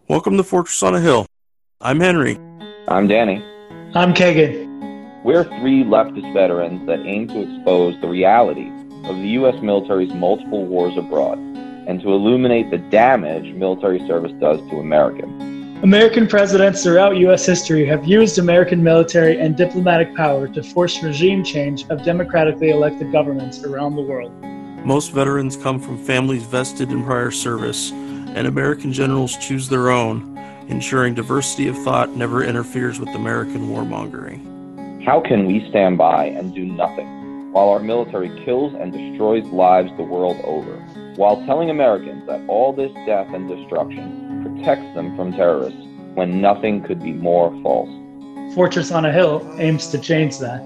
Welcome to Fortress on a Hill. I'm Henry. I'm Danny. I'm Kagan. We're three leftist veterans that aim to expose the reality of the U.S. military's multiple wars abroad and to illuminate the damage military service does to Americans. American presidents throughout U.S. history have used American military and diplomatic power to force regime change of democratically elected governments around the world. Most veterans come from families vested in prior service, and American generals choose their own, ensuring diversity of thought never interferes with American warmongering. How can we stand by and do nothing while our military kills and destroys lives the world over, while telling Americans that all this death and destruction protects them from terrorists when nothing could be more false? Fortress on a Hill aims to change that.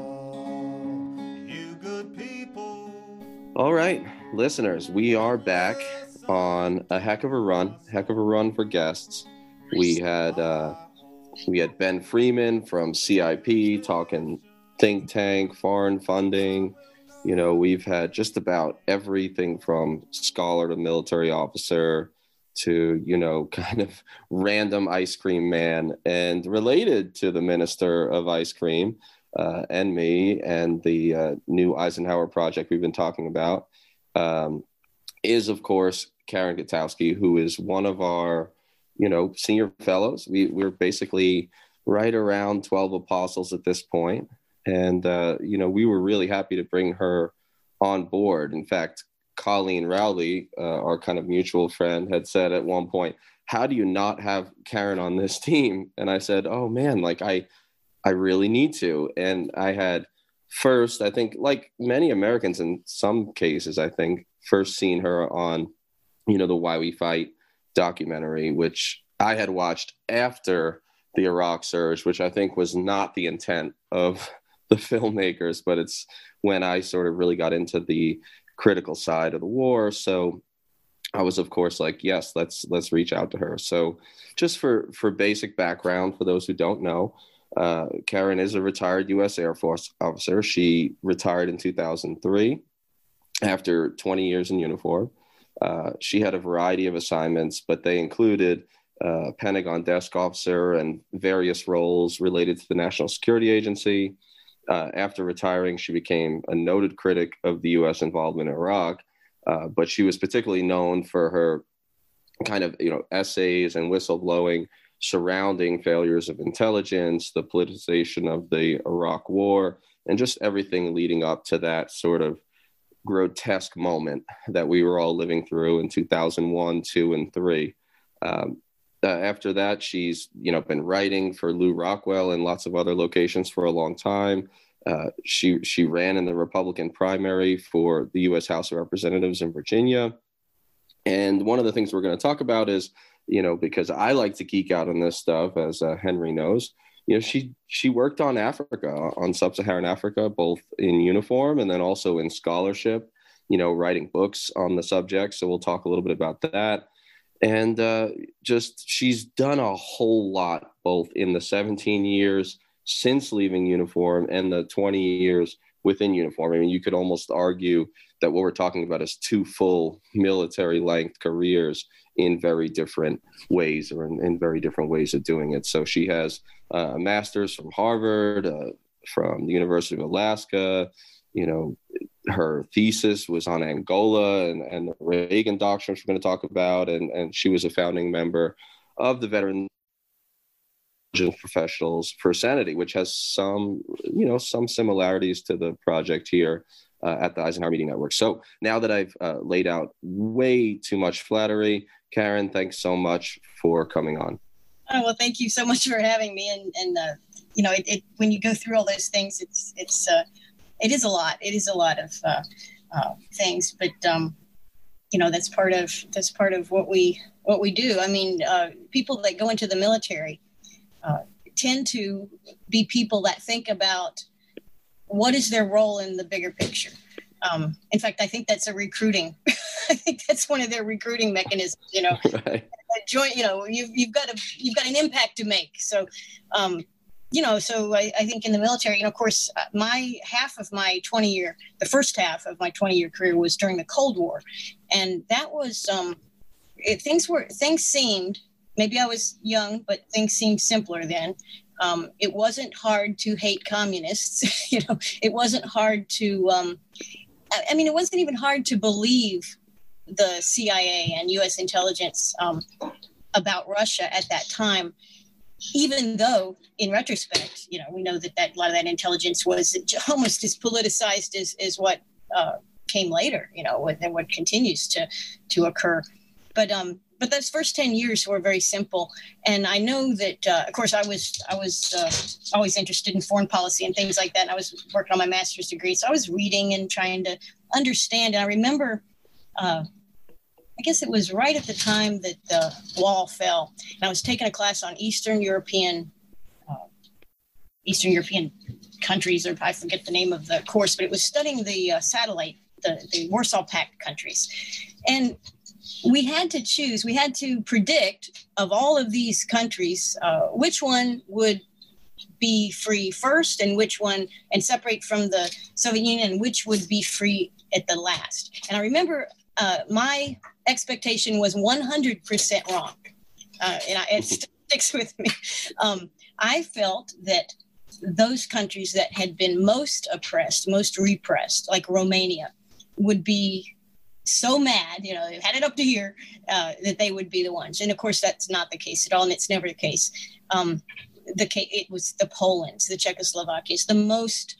All right, listeners, we are back on a heck of a run for guests. We had Ben Freeman from CIP talking think tank, foreign funding. You know, we've had just about everything from scholar to military officer to, you know, kind of random ice cream man, and related to the minister of ice cream and me and the new Eisenhower project we've been talking about is, of course, Karen Gutowski, who is one of our, you know, senior fellows. We're basically right around 12 apostles at this point. And, you know, we were really happy to bring her on board. In fact, Colleen Rowley, our kind of mutual friend, had said at one point, how do you not have Karen on this team? And I said, oh, man, like I really need to. And I had first, I think, like many Americans in some cases, I think, first seen her on, you know, the Why We Fight documentary, which I had watched after the Iraq surge, which I think was not the intent of the filmmakers, but it's when I sort of really got into the critical side of the war. So I was, of course, like, yes, let's reach out to her. So just for basic background, for those who don't know, Karen is a retired U.S. Air Force officer. She retired in 2003 after 20 years in uniform. She had a variety of assignments, but they included Pentagon desk officer and various roles related to the National Security Agency. After retiring, she became a noted critic of the U.S. involvement in Iraq, but she was particularly known for her kind of, you know, essays and whistleblowing surrounding failures of intelligence, the politicization of the Iraq war, and just everything leading up to that sort of grotesque moment that we were all living through in 2001, 2, and 3. After that, she's, you know, been writing for Lew Rockwell and lots of other locations for a long time. She ran in the Republican primary for the U.S. House of Representatives in Virginia. And one of the things we're going to talk about is, you know, because I like to geek out on this stuff, as Henry knows, you know, she worked on Africa, on sub-Saharan Africa, both in uniform and then also in scholarship, you know, writing books on the subject. So we'll talk a little bit about that. And just she's done a whole lot, both in the 17 years since leaving uniform and the 20 years within uniform. I mean, you could almost argue that what we're talking about is two full military length careers in very different ways, or in very different ways of doing it. So she has a master's from Harvard, from the University of Alaska. You know, her thesis was on Angola and the Reagan doctrine, which we're going to talk about. And she was a founding member of the Veteran Professionals for Sanity, which has some similarities to the project here at the Eisenhower Media Network. So now that I've laid out way too much flattery, Karen, thanks so much for coming on. Oh, well, thank you so much for having me. And you know, it when you go through all those things, it is a lot. It is a lot of things, but you know, that's part of what we do. I mean, people that go into the military tend to be people that think about what is their role in the bigger picture. In fact, I think that's a recruiting. I think that's one of their recruiting mechanisms. You know, right. Joint. You know, you've got an impact to make. So, you know, so I think in the military, you know, of course, the first half of my 20-year career was during the Cold War, and that was things seemed maybe I was young, but things seemed simpler then. It wasn't hard to hate communists. It wasn't hard to, it wasn't even hard to believe the CIA and U.S. intelligence about Russia at that time, even though in retrospect, we know that a lot of that intelligence was almost as politicized as what came later, and what continues to occur. But those first 10 years were very simple. And I know that, of course, I was always interested in foreign policy and things like that. And I was working on my master's degree. So I was reading and trying to understand. And I remember, I guess it was right at the time that the wall fell. And I was taking a class on Eastern European countries, or I forget the name of the course, but it was studying the satellite, the Warsaw Pact countries. And we had to predict of all of these countries, which one would be free first and which one, and separate from the Soviet Union, and which would be free at the last. And I remember my expectation was 100% wrong. It sticks with me. I felt that those countries that had been most oppressed, most repressed, like Romania, would be so mad, they had it up to here, that they would be the ones. And of course, that's not the case at all. And it's never the case. It was the Polands, the Czechoslovakias, the most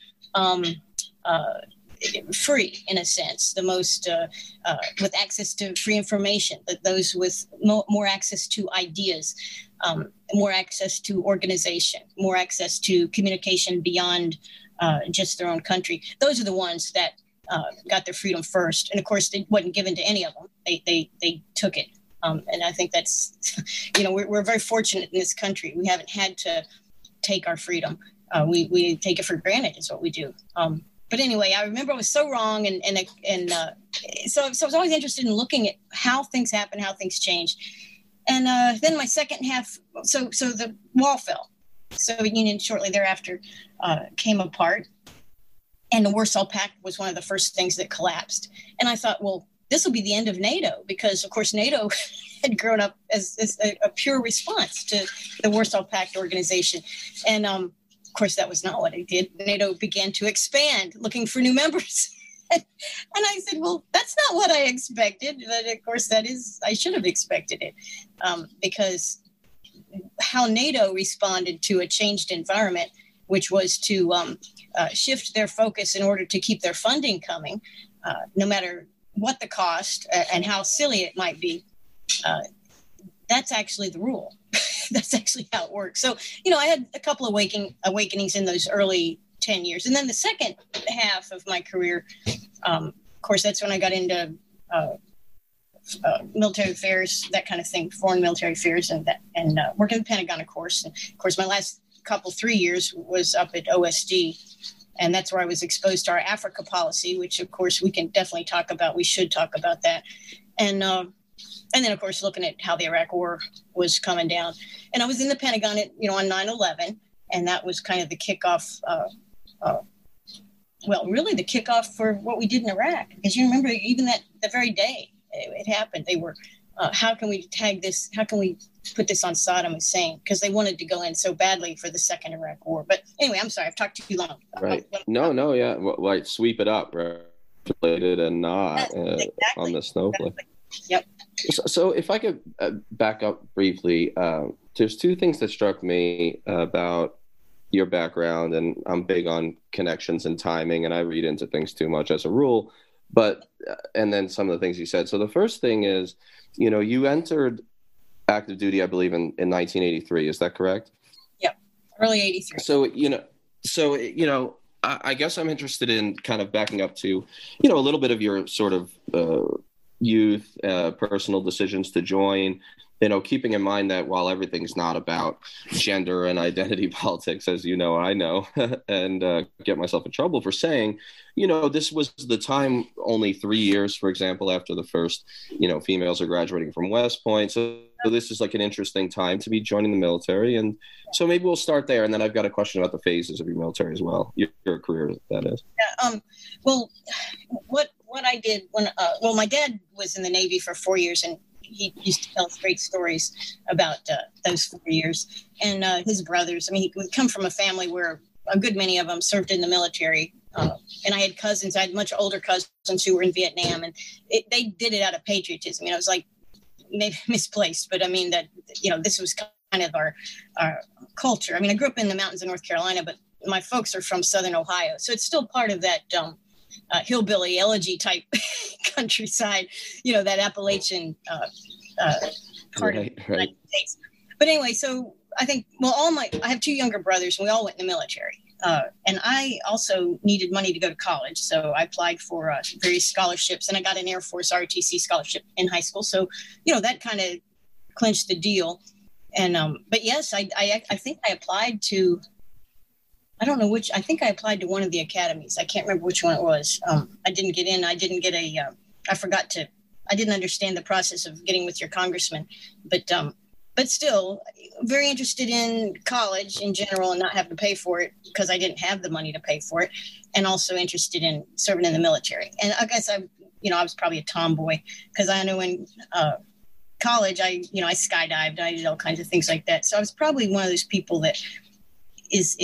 free, in a sense, the most with access to free information, that those with more access to ideas, more access to organization, more access to communication beyond just their own country. Those are the ones that got their freedom first. And of course, it wasn't given to any of them. They took it. And I think that's, we're very fortunate in this country. We haven't had to take our freedom. We take it for granted is what we do. But anyway, I remember I was so wrong. So I was always interested in looking at how things happen, how things change. And then my second half, so the wall fell. Soviet Union shortly thereafter came apart. And the Warsaw Pact was one of the first things that collapsed. And I thought, well, this will be the end of NATO, because, of course, NATO had grown up as a pure response to the Warsaw Pact organization. And, of course, that was not what it did. NATO began to expand, looking for new members. And I said, well, that's not what I expected. But, of course, I should have expected it, because how NATO responded to a changed environment, which was to shift their focus in order to keep their funding coming, no matter what the cost and how silly it might be. That's actually the rule. That's actually how it works. So, I had a couple of awakenings in those early 10 years. And then the second half of my career, of course, that's when I got into military affairs, that kind of thing, foreign military affairs, and working in the Pentagon, of course. And, of course, my last 3 years was up at OSD, and that's where I was exposed to our Africa policy, which of course we can definitely talk about. We should talk about that. And then of course looking at how the Iraq War was coming down. And I was in the Pentagon on 9/11, and that was kind of the kickoff, really the kickoff for what we did in Iraq. Because you remember, even the very day it happened, they were, how can we tag this? How can we put this on Saddam Hussein? Because they wanted to go in so badly for the second Iraq War. But anyway, I'm sorry, I've talked too long. Right. No, yeah. Like sweep it up, right? Related and not exactly. On the snowflake. Exactly. Yep. So if I could back up briefly, there's two things that struck me about your background, and I'm big on connections and timing, and I read into things too much as a rule. But and then some of the things you said. So the first thing is, you entered active duty, I believe, in 1983. Is that correct? Yep, early 83. So I guess I'm interested in kind of backing up to, a little bit of your sort of youth, personal decisions to join. Keeping in mind that while everything's not about gender and identity politics, as I know, and get myself in trouble for saying, this was the time only 3 years, for example, after the first, females are graduating from West Point. So this is like an interesting time to be joining the military. And so maybe we'll start there. And then I've got a question about the phases of your military as well, your career, that is. Yeah, well, what I did when, my dad was in the Navy for 4 years, and he used to tell us great stories about those 4 years. And his brothers, I mean, he would come from a family where a good many of them served in the military. And I had cousins, I had much older cousins who were in Vietnam, and they did it out of patriotism. You know, it was like maybe misplaced, but I mean that, you know, this was kind of our culture. I mean, I grew up in the mountains of North Carolina, but my folks are from Southern Ohio. So it's still part of that hillbilly elegy type countryside, you know, that Appalachian part of the United States. But anyway, so I think, well, I have 2 younger brothers, and we all went in the military. And I also needed money to go to college. So I applied for various scholarships, and I got an Air Force ROTC scholarship in high school. So, you know, that kind of clinched the deal. And, but yes, I think I applied to, I don't know which, I think I applied to one of the academies. I can't remember which one it was. I didn't get in. I didn't get I didn't understand the process of getting with your congressman, but still very interested in college in general and not having to pay for it because I didn't have the money to pay for it, and also interested in serving in the military. And I guess I was probably a tomboy because I know in college, I skydived, I did all kinds of things like that. So I was probably one of those people that is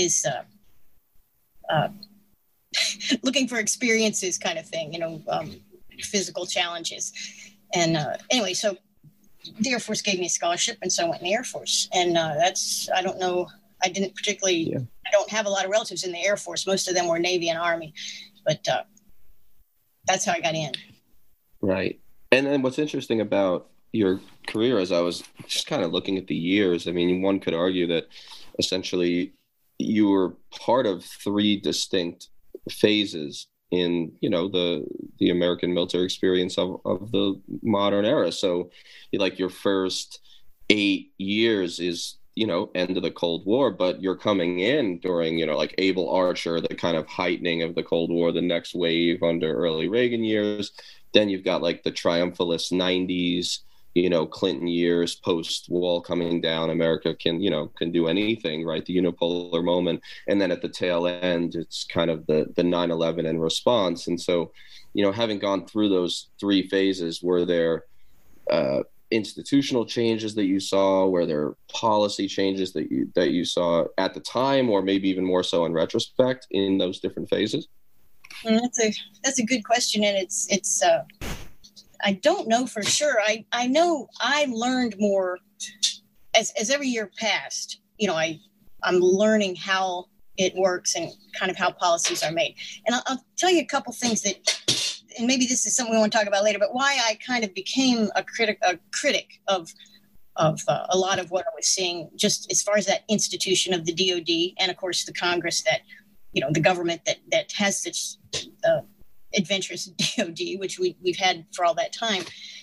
looking for experiences kind of thing, you know, physical challenges. And anyway, so the Air Force gave me a scholarship, and so I went in the Air Force. And I don't know, I didn't particularly, I don't have a lot of relatives in the Air Force. Most of them were Navy and Army, but that's how I got in. Right. And then what's interesting about your career, as I was just kind of looking at the years, I mean, one could argue that essentially you were part of 3 distinct phases in, you know, the American military experience of the modern era. So like your first 8 years is, you know, end of the Cold War, but you're coming in during, you know, like Able Archer, the kind of heightening of the Cold War, the next wave under early Reagan years. Then you've got like the triumphalist 90s, you know, Clinton years, post-wall coming down, America can do anything, right? The unipolar moment. And then at the tail end, it's kind of the 9/11 and response. And so, you know, having gone through those 3 phases, were there institutional changes that you saw? Were there policy changes that you saw at the time, or maybe even more so in retrospect in those different phases? That's a good question. And it's I don't know for sure. I know I learned more as every year passed. You know, I'm learning how it works and kind of how policies are made. And I'll tell you a couple things that, and maybe this is something we want to talk about later, but why I kind of became a critic of a lot of what I was seeing, just as far as that institution of the DOD, and of course the Congress, that, you know, the government that has such adventurous DOD, which we've had for all that time.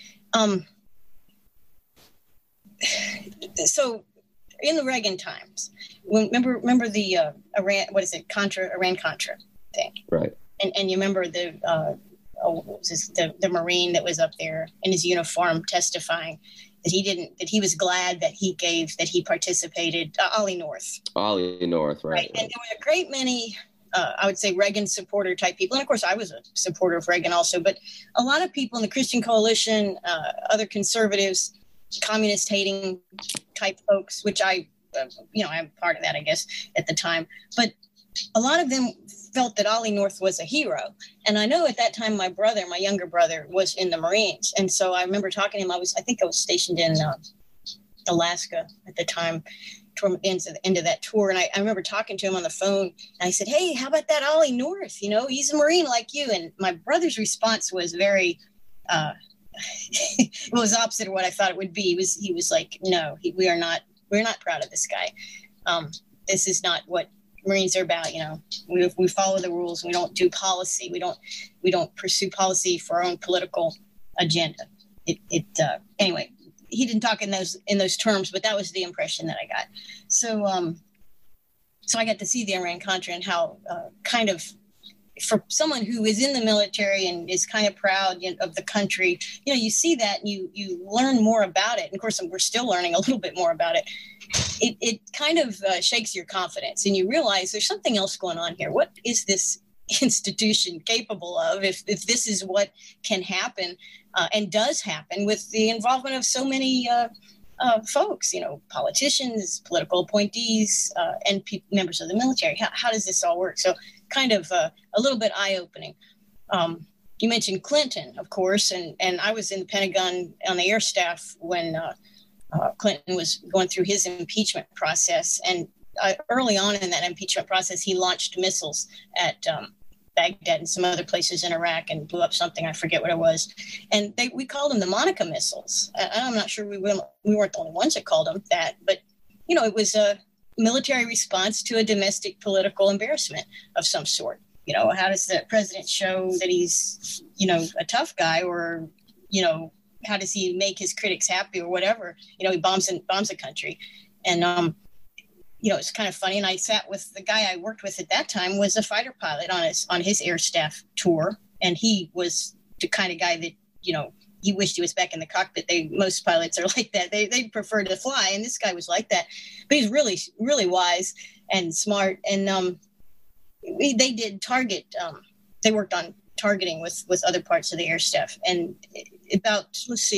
So in the Reagan times, remember the Iran-Contra thing, right? And you remember the Marine that was up there in his uniform testifying that he was glad that he participated. Ollie North, right? And there were a great many. I would say Reagan supporter type people. And of course, I was a supporter of Reagan also, but a lot of people in the Christian Coalition, other conservatives, communist hating type folks, which I'm part of that, I guess, at the time. But a lot of them felt that Ollie North was a hero. And I know at that time, my younger brother, was in the Marines. And so I remember talking to him. I think I was stationed in Alaska at the time, toward the end of that tour. And I remember talking to him on the phone, and I said, "Hey, how about that Ollie North? You know, he's a Marine like you." And my brother's response was very, it was opposite of what I thought it would be. He was like, "No, we're not proud of this guy. This is not what Marines are about. You know, we follow the rules. We don't do policy. We don't pursue policy for our own political agenda." Anyway. He didn't talk in those terms, but that was the impression that I got. So, so I got to see the Iran-Contra and how kind of, for someone who is in the military and is kind of proud of the country, you know, you see that and you learn more about it. And of course, we're still learning a little bit more about it. It kind of shakes your confidence, and you realize there's something else going on here. What is this institution capable of if this is what can happen and does happen with the involvement of so many folks, politicians, political appointees, and members of the military. How does this all work? So kind of a little bit eye-opening. You mentioned Clinton, of course, and I was in the Pentagon on the air staff when Clinton was going through his impeachment process. And early on in that impeachment process, he launched missiles at Baghdad and some other places in Iraq and blew up something. I forget what it was. And we called them the Monica missiles. I'm not sure we weren't the only ones that called them that, but, it was a military response to a domestic political embarrassment of some sort. How does the president show that he's, a tough guy, or, how does he make his critics happy or whatever? He bombs a country. And, it's kind of funny. And I sat with the guy I worked with at that time was a fighter pilot on his air staff tour. And he was the kind of guy that, he wished he was back in the cockpit. Most pilots are like that. They prefer to fly. And this guy was like that. But he's really, really wise and smart. And they did target. They worked on targeting with other parts of the air staff. And a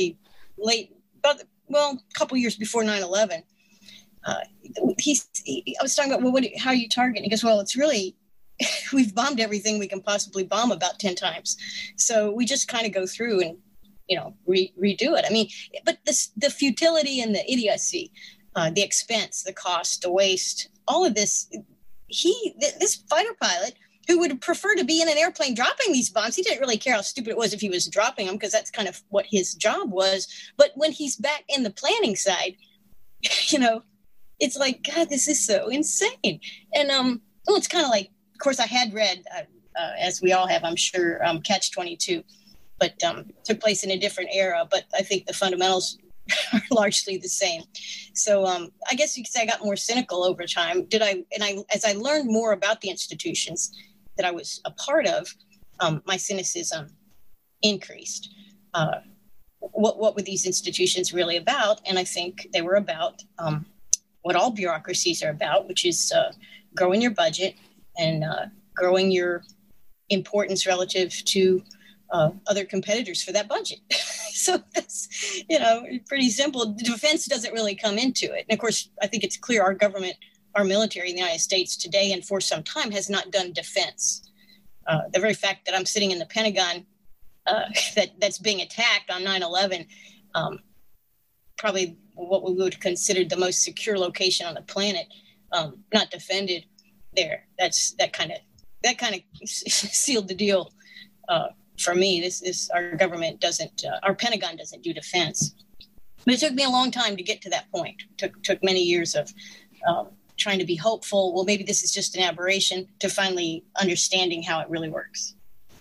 couple years before 9/11, I was talking about, how are you targeting? He goes, well, it's really, we've bombed everything we can possibly bomb about 10 times. So we just kind of go through and, redo it. I mean, but the futility and the idiocy, the expense, the cost, the waste, all of this, this fighter pilot who would prefer to be in an airplane dropping these bombs, he didn't really care how stupid it was if he was dropping them, because that's kind of what his job was. But when he's back in the planning side, it's like, God, this is so insane. And it's kind of like, of course, I had read, as we all have, I'm sure, Catch-22, but took place in a different era. But I think the fundamentals are largely the same. So I guess you could say I got more cynical over time. As I learned more about the institutions that I was a part of, my cynicism increased. What were these institutions really about? And I think they were about what all bureaucracies are about, which is growing your budget and growing your importance relative to other competitors for that budget. So that's, pretty simple. Defense doesn't really come into it. And of course, I think it's clear our government, our military in the United States today and for some time has not done defense. The very fact that I'm sitting in the Pentagon that's being attacked on 9/11, probably what we would consider the most secure location on the planet, not defended there. That kind of sealed the deal for me. This our government doesn't, our Pentagon doesn't do defense. But it took me a long time to get to that point. Took many years of trying to be hopeful. Well, maybe this is just an aberration, to finally understanding how it really works.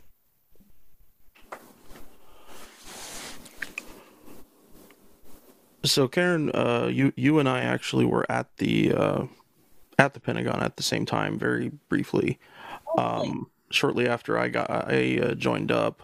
So, Karen, you and I actually were at the Pentagon at the same time, very briefly. Shortly after I joined up,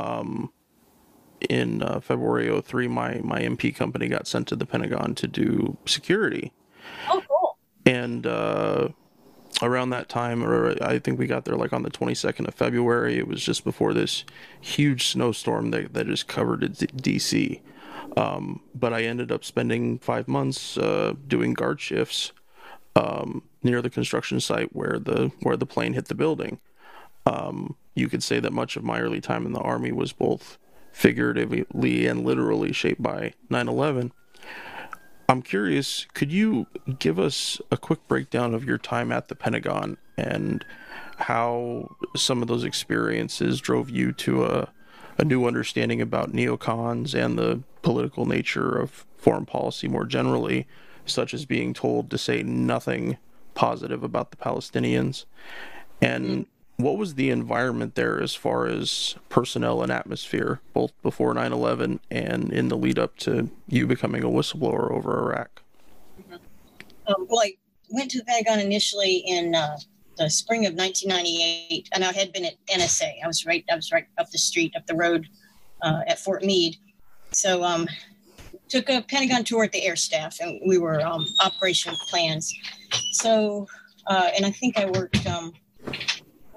in February of 2003, my MP company got sent to the Pentagon to do security. Oh, cool. And around that time, or I think we got there like on the 22nd of February, it was just before this huge snowstorm that just covered D.C. But I ended up spending 5 months doing guard shifts near the construction site where the plane hit the building. You could say that much of my early time in the Army was both figuratively and literally shaped by 9/11. I'm curious, could you give us a quick breakdown of your time at the Pentagon and how some of those experiences drove you to a new understanding about neocons and the political nature of foreign policy more generally, such as being told to say nothing positive about the Palestinians? And what was the environment there as far as personnel and atmosphere, both before 9/11 and in the lead up to you becoming a whistleblower over Iraq? Well, I went to the Pentagon initially in the spring of 1998, and I had been at NSA. I was right up the street, up the road at Fort Meade. So took a Pentagon tour at the air staff, and we were operational plans. So, and I think I worked,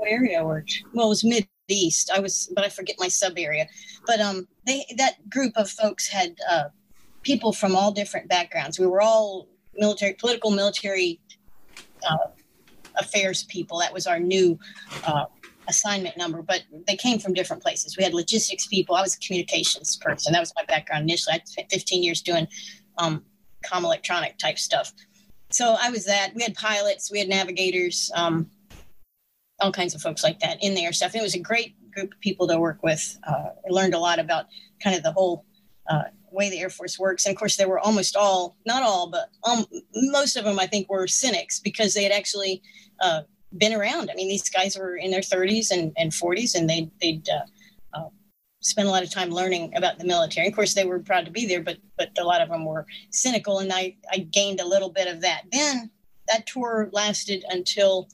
what area I worked. Well, it was Mid-East. But I forget my sub area. But that group of folks had people from all different backgrounds. We were all political military affairs people. That was our new assignment number, but they came from different places. We had logistics people. I was a communications person. That was my background initially. I spent 15 years doing comm electronic type stuff. So I was that. We had pilots, we had navigators, all kinds of folks like that in the air stuff. It was a great group of people to work with. I learned a lot about kind of the whole way the Air Force works. And of course, they were almost all, not all, but most of them, I think, were cynics because they had actually been around. I mean, these guys were in their 30s and 40s, and they'd spent a lot of time learning about the military. Of course, they were proud to be there, but a lot of them were cynical, and I gained a little bit of that. Then that tour lasted until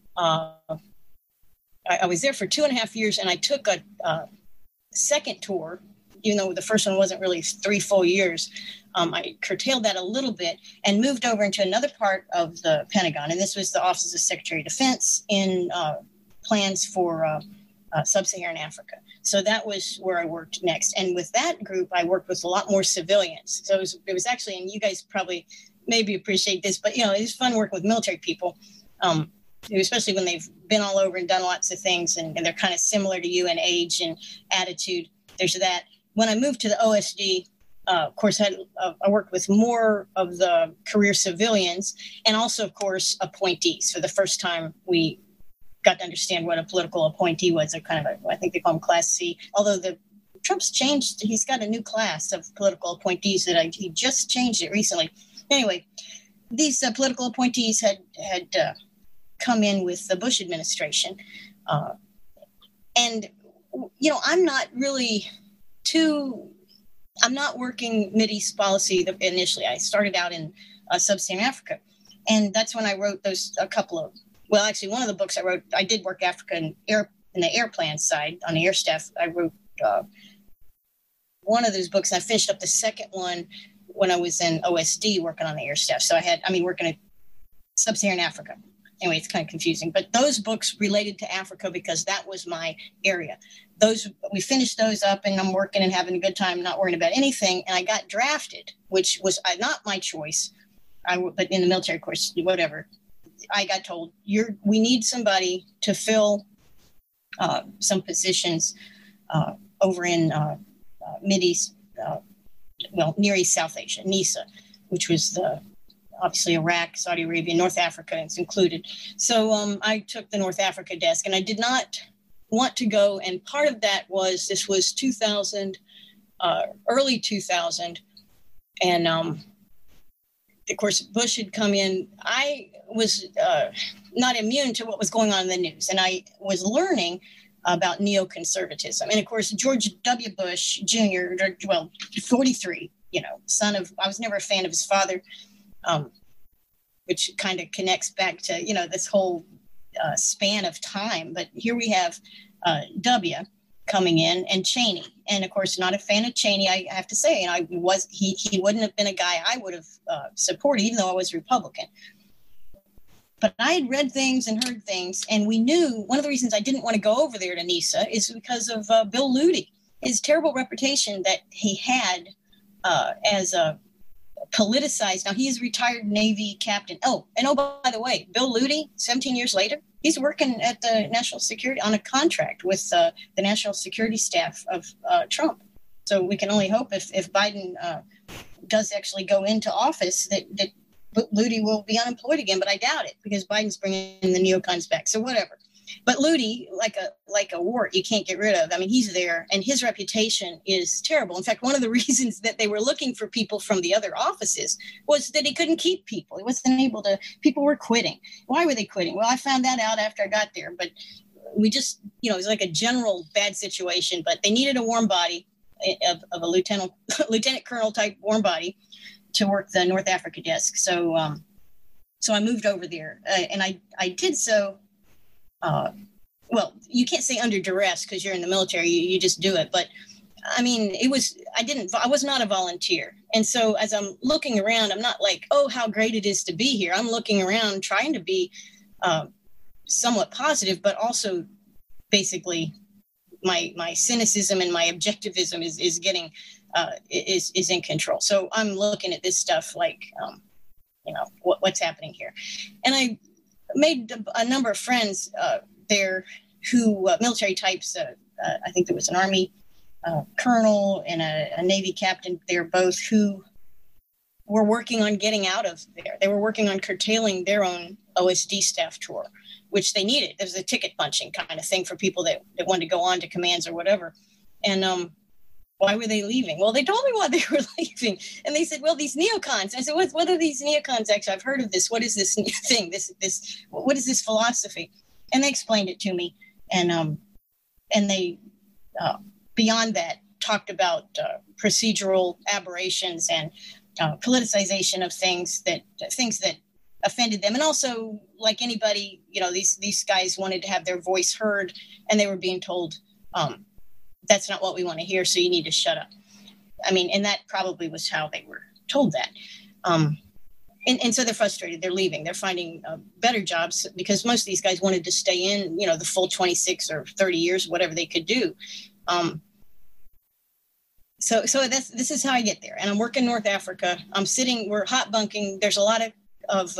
I was there for 2.5 years, and I took a second tour, even though the first one wasn't really 3 full years. I curtailed that a little bit and moved over into another part of the Pentagon. And this was the Office of Secretary of Defense in plans for sub-Saharan Africa. So that was where I worked next. And with that group, I worked with a lot more civilians. So it was actually, and you guys probably maybe appreciate this, but, it was fun working with military people, especially when they've been all over and done lots of things, and they're kind of similar to you in age and attitude. There's that. When I moved to the OSD, of course, I worked with more of the career civilians and also, of course, appointees. For the first time, we got to understand what a political appointee was. I think they call them Class C. Although Trump's changed, he's got a new class of political appointees he just changed it recently. Anyway, these political appointees had come in with the Bush administration. And, I'm not really I'm not working Mideast policy initially. I started out in sub-Saharan Africa. And that's when I wrote one of the books I wrote, I did work Africa in the air plan side on the air staff. I wrote one of those books, and I finished up the second one when I was in OSD working on the air staff. So working at sub-Saharan Africa. Anyway, it's kind of confusing, but those books related to Africa because that was my area. We finished those up, and I'm working and having a good time, not worrying about anything. And I got drafted, which was not my choice. But in the military, of course, whatever. I got told we need somebody to fill some positions over in Mideast, Near East South Asia, NESA, which was obviously Iraq, Saudi Arabia, North Africa, it's included. So I took the North Africa desk, and I did not want to go. And part of that was, this was 2000, early 2000. And of course, Bush had come in. I was not immune to what was going on in the news. And I was learning about neoconservatism. And of course, George W. Bush Jr., 43, I was never a fan of his father. Which kind of connects back to, this whole span of time. But here we have W coming in, and Cheney. And of course, not a fan of Cheney, I have to say. And he wouldn't have been a guy I would have supported, even though I was Republican. But I had read things and heard things, and we knew one of the reasons I didn't want to go over there to NESA is because of Bill Luty, his terrible reputation that he had as a politicized. Now, he is a retired Navy captain. By the way, Bill Luty, 17 years later, he's working at the National Security on a contract with the National Security staff of Trump. So we can only hope if Biden does actually go into office that Luty will be unemployed again, but I doubt it because Biden's bringing the neocons back. So whatever. But Luty, like a wart, you can't get rid of. I mean, he's there, and his reputation is terrible. In fact, one of the reasons that they were looking for people from the other offices was that he couldn't keep people. He wasn't able to. People were quitting. Why were they quitting? Well, I found that out after I got there. But we just, it was like a general bad situation. But they needed a warm body of a lieutenant colonel type warm body to work the North Africa desk. So I moved over there, and I did so. You can't say under duress because you're in the military, you just do it. But I mean, I was not a volunteer. And so as I'm looking around, I'm not like, oh, how great it is to be here. I'm looking around trying to be somewhat positive, but also basically my cynicism and my objectivism is getting is in control. So I'm looking at this stuff like, what's happening here. And I made a number of friends there who military types. I think there was an Army colonel and a Navy captain there, both who were working on getting out of there. They were working on curtailing their own OSD staff tour, which they needed. There was a ticket punching kind of thing for people that wanted to go on to commands or whatever. And why were they leaving? Well, they told me why they were leaving. And they said, well, these neocons. I said, what are these neocons? Actually, I've heard of this. What is this thing? What is this philosophy? And they explained it to me. And they, beyond that, talked about procedural aberrations and politicization of things that offended them. And also, like anybody, these guys wanted to have their voice heard, and they were being told, that's not what we want to hear, so you need to shut up. I mean, and that probably was how they were told that. And so they're frustrated. They're leaving. They're finding better jobs because most of these guys wanted to stay in, the full 26 or 30 years, whatever they could do. So this is how I get there. And I'm working North Africa. We're hot bunking. There's a lot of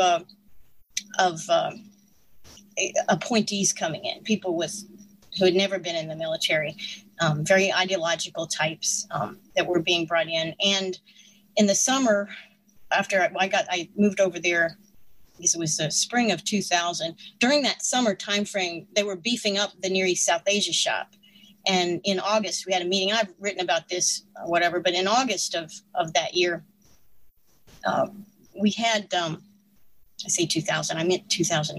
appointees coming in, people who had never been in the military, very ideological types that were being brought in. And in the summer, after I moved over there, I guess it was the spring of 2000. During that summer timeframe, they were beefing up the Near East South Asia shop. And in August, we had a meeting. I've written about this, whatever, but in August of that year, we had, I say 2000, I meant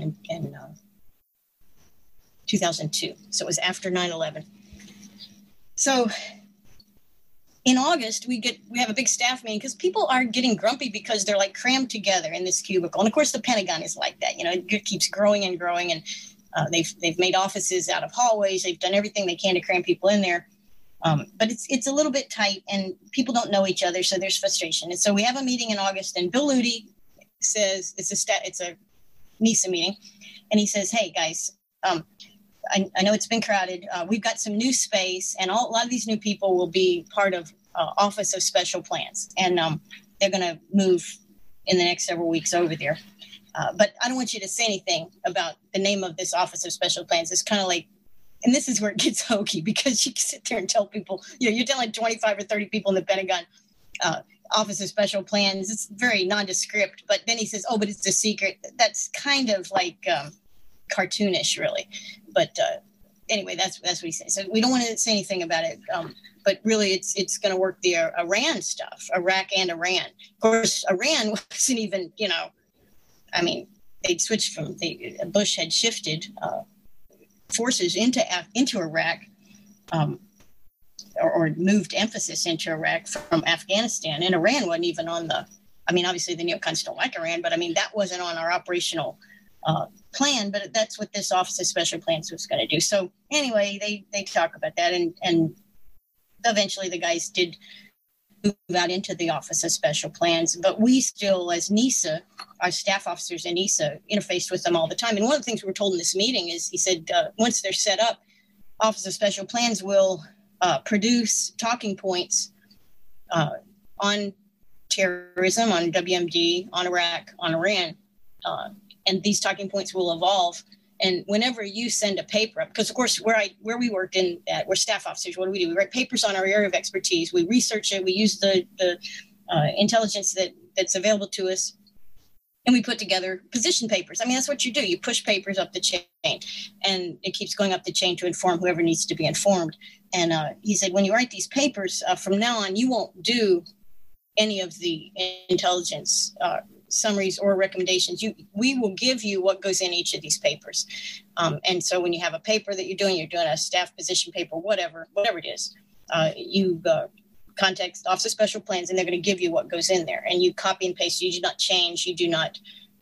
2002. So it was after 9/11. So in August, we have a big staff meeting because people are getting grumpy because they're like crammed together in this cubicle. And of course, the Pentagon is like that. It keeps growing and growing. And they've made offices out of hallways. They've done everything they can to cram people in there. But it's a little bit tight and people don't know each other. So there's frustration. And so we have a meeting in August and Bill Ludi says, it's a NISA meeting. And he says, hey guys, I know it's been crowded. We've got some new space and a lot of these new people will be part of Office of Special Plans. And they're going to move in the next several weeks over there. But I don't want you to say anything about the name of this Office of Special Plans. It's kind of like, and this is where it gets hokey because you can sit there and tell people, you're telling 25 or 30 people in the Pentagon Office of Special Plans. It's very nondescript. But then he says, oh, but it's a secret. That's kind of like cartoonish, really. But anyway, that's what he says. So we don't want to say anything about it. But really, it's going to work the Iran stuff, Iraq and Iran. Of course, Iran wasn't even, they'd switched from Bush had shifted forces into Iraq, or moved emphasis into Iraq from Afghanistan. And Iran wasn't even on obviously the neocons don't like Iran, but that wasn't on our operational plan. But that's what this Office of Special Plans was going to do. So anyway, they talk about that, and eventually the guys did move out into the Office of Special Plans, but we still, as NISA, our staff officers in NISA, interfaced with them all the time. And one of the things we were told in this meeting is, he said, once they're set up, Office of Special Plans will produce talking points on terrorism, on WMD, on Iraq, on Iran, and these talking points will evolve. And whenever you send a paper up, because of course where we worked we're staff officers, what do? We write papers on our area of expertise. We research it. We use the intelligence that's available to us, and we put together position papers. That's what you do. You push papers up the chain, and it keeps going up the chain to inform whoever needs to be informed. And he said, when you write these papers, from now on, you won't do any of the intelligence summaries or recommendations. We will give you what goes in each of these papers. And so when you have a paper that you're doing a staff position paper, whatever it is, you contact Office of Special Plans and they're going to give you what goes in there. And you copy and paste. You do not change. You do not,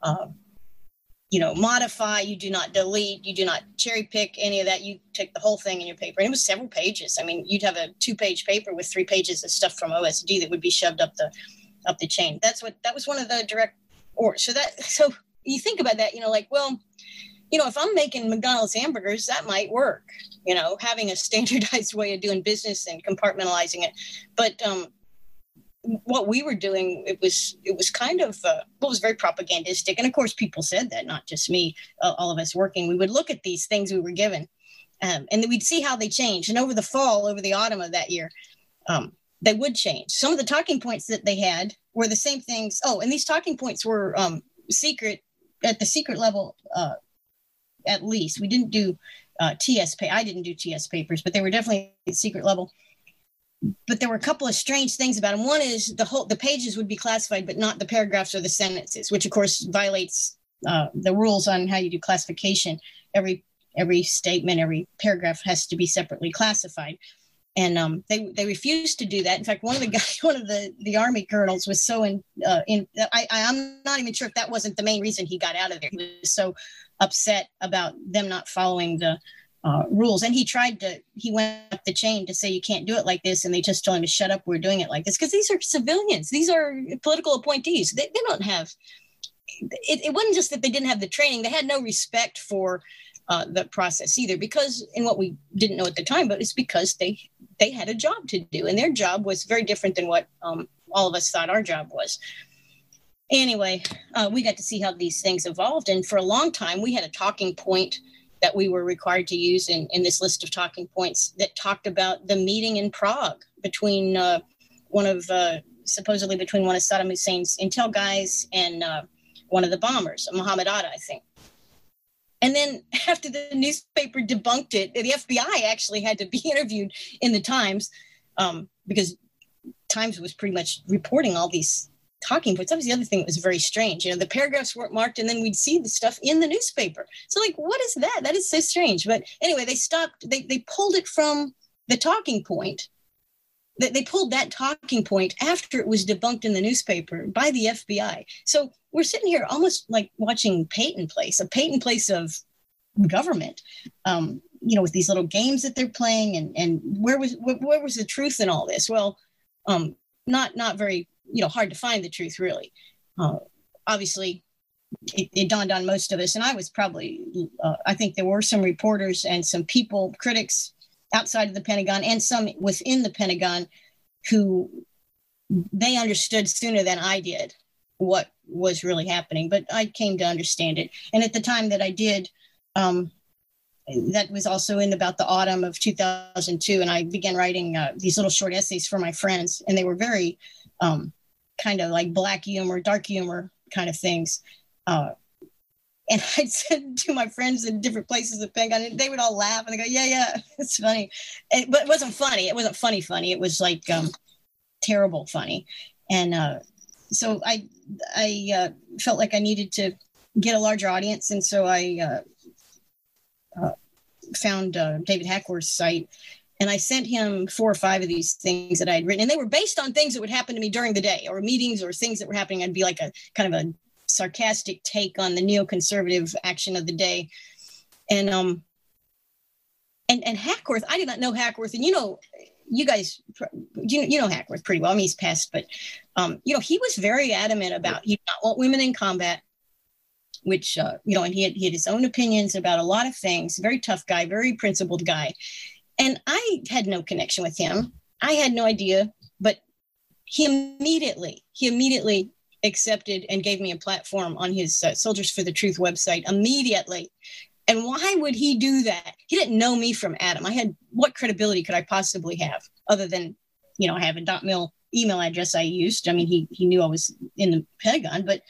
modify. You do not delete. You do not cherry pick any of that. You take the whole thing in your paper. And it was several pages. You'd have a 2-page paper with 3 pages of stuff from OSD that would be shoved up the chain. That was one of the direct orders. So you think about that, if I'm making McDonald's hamburgers, that might work, having a standardized way of doing business and compartmentalizing it. But what we were doing, it was kind of, was very propagandistic. And of course, people said that, not just me, all of us working. We would look at these things we were given, and then we'd see how they changed. And over the autumn of that year, they would change. Some of the talking points that they had were the same things. Oh, and these talking points were secret, at the secret level, at least. We didn't do TS pay. I didn't do TS papers, but they were definitely at secret level. But there were a couple of strange things about them. One is the pages would be classified, but not the paragraphs or the sentences, which of course violates the rules on how you do classification. Every statement, every paragraph has to be separately classified. And they refused to do that. In fact, one of the Army colonels was so I'm not even sure if that wasn't the main reason he got out of there. He was so upset about them not following the rules. And he went up the chain to say, you can't do it like this. And they just told him to shut up. We're doing it like this. Because these are civilians. These are political appointees. They don't have, it wasn't just that they didn't have the training. They had no respect for the process either, because, and what we didn't know at the time, but it's because they had a job to do, and their job was very different than what all of us thought our job was. Anyway, we got to see how these things evolved, and for a long time we had a talking point that we were required to use in this list of talking points that talked about the meeting in Prague between supposedly between one of Saddam Hussein's intel guys and one of the bombers, Mohammed Atta, I think. And then after the newspaper debunked it, the FBI actually had to be interviewed in the Times, because Times was pretty much reporting all these talking points. That was the other thing that was very strange. The paragraphs weren't marked, and then we'd see the stuff in the newspaper. So like, what is that? That is so strange. But anyway, they stopped. They pulled it from the talking point. They pulled that talking point after it was debunked in the newspaper by the FBI. So we're sitting here almost like watching Peyton Place, a Peyton Place of government, with these little games that they're playing. And where was the truth in all this? Well, not very, hard to find the truth, really. Obviously, it dawned on most of us. And I was probably, I think there were some reporters and some people, critics, outside of the Pentagon and some within the Pentagon who they understood sooner than I did what was really happening. But I came to understand it. And at the time that I did, that was also in about the autumn of 2002. And I began writing these little short essays for my friends. And they were very kind of like black humor, dark humor kind of things. And I'd send to my friends in different places at Pentagon, and they would all laugh and they go, yeah, it's funny. But it wasn't funny. It wasn't funny. It was like terrible funny. And so I felt like I needed to get a larger audience. And so I found David Hackworth's site, and I sent him 4 or 5 of these things that I had written. And they were based on things that would happen to me during the day, or meetings or things that were happening. I'd be like a kind of a sarcastic take on the neoconservative action of the day. And Hackworth, I did not know Hackworth. And you guys, you know Hackworth pretty well. I mean, he's passed, but he was very adamant about he did not want women in combat, which and he had his own opinions about a lot of things. Very tough guy, very principled guy. And I had no connection with him. I had no idea, but he immediately accepted and gave me a platform on his Soldiers for the Truth website immediately. And why would he do that? He didn't know me from Adam. What credibility could I possibly have other than, I have a .mil email address I used. I mean, he knew I was in the Pentagon, but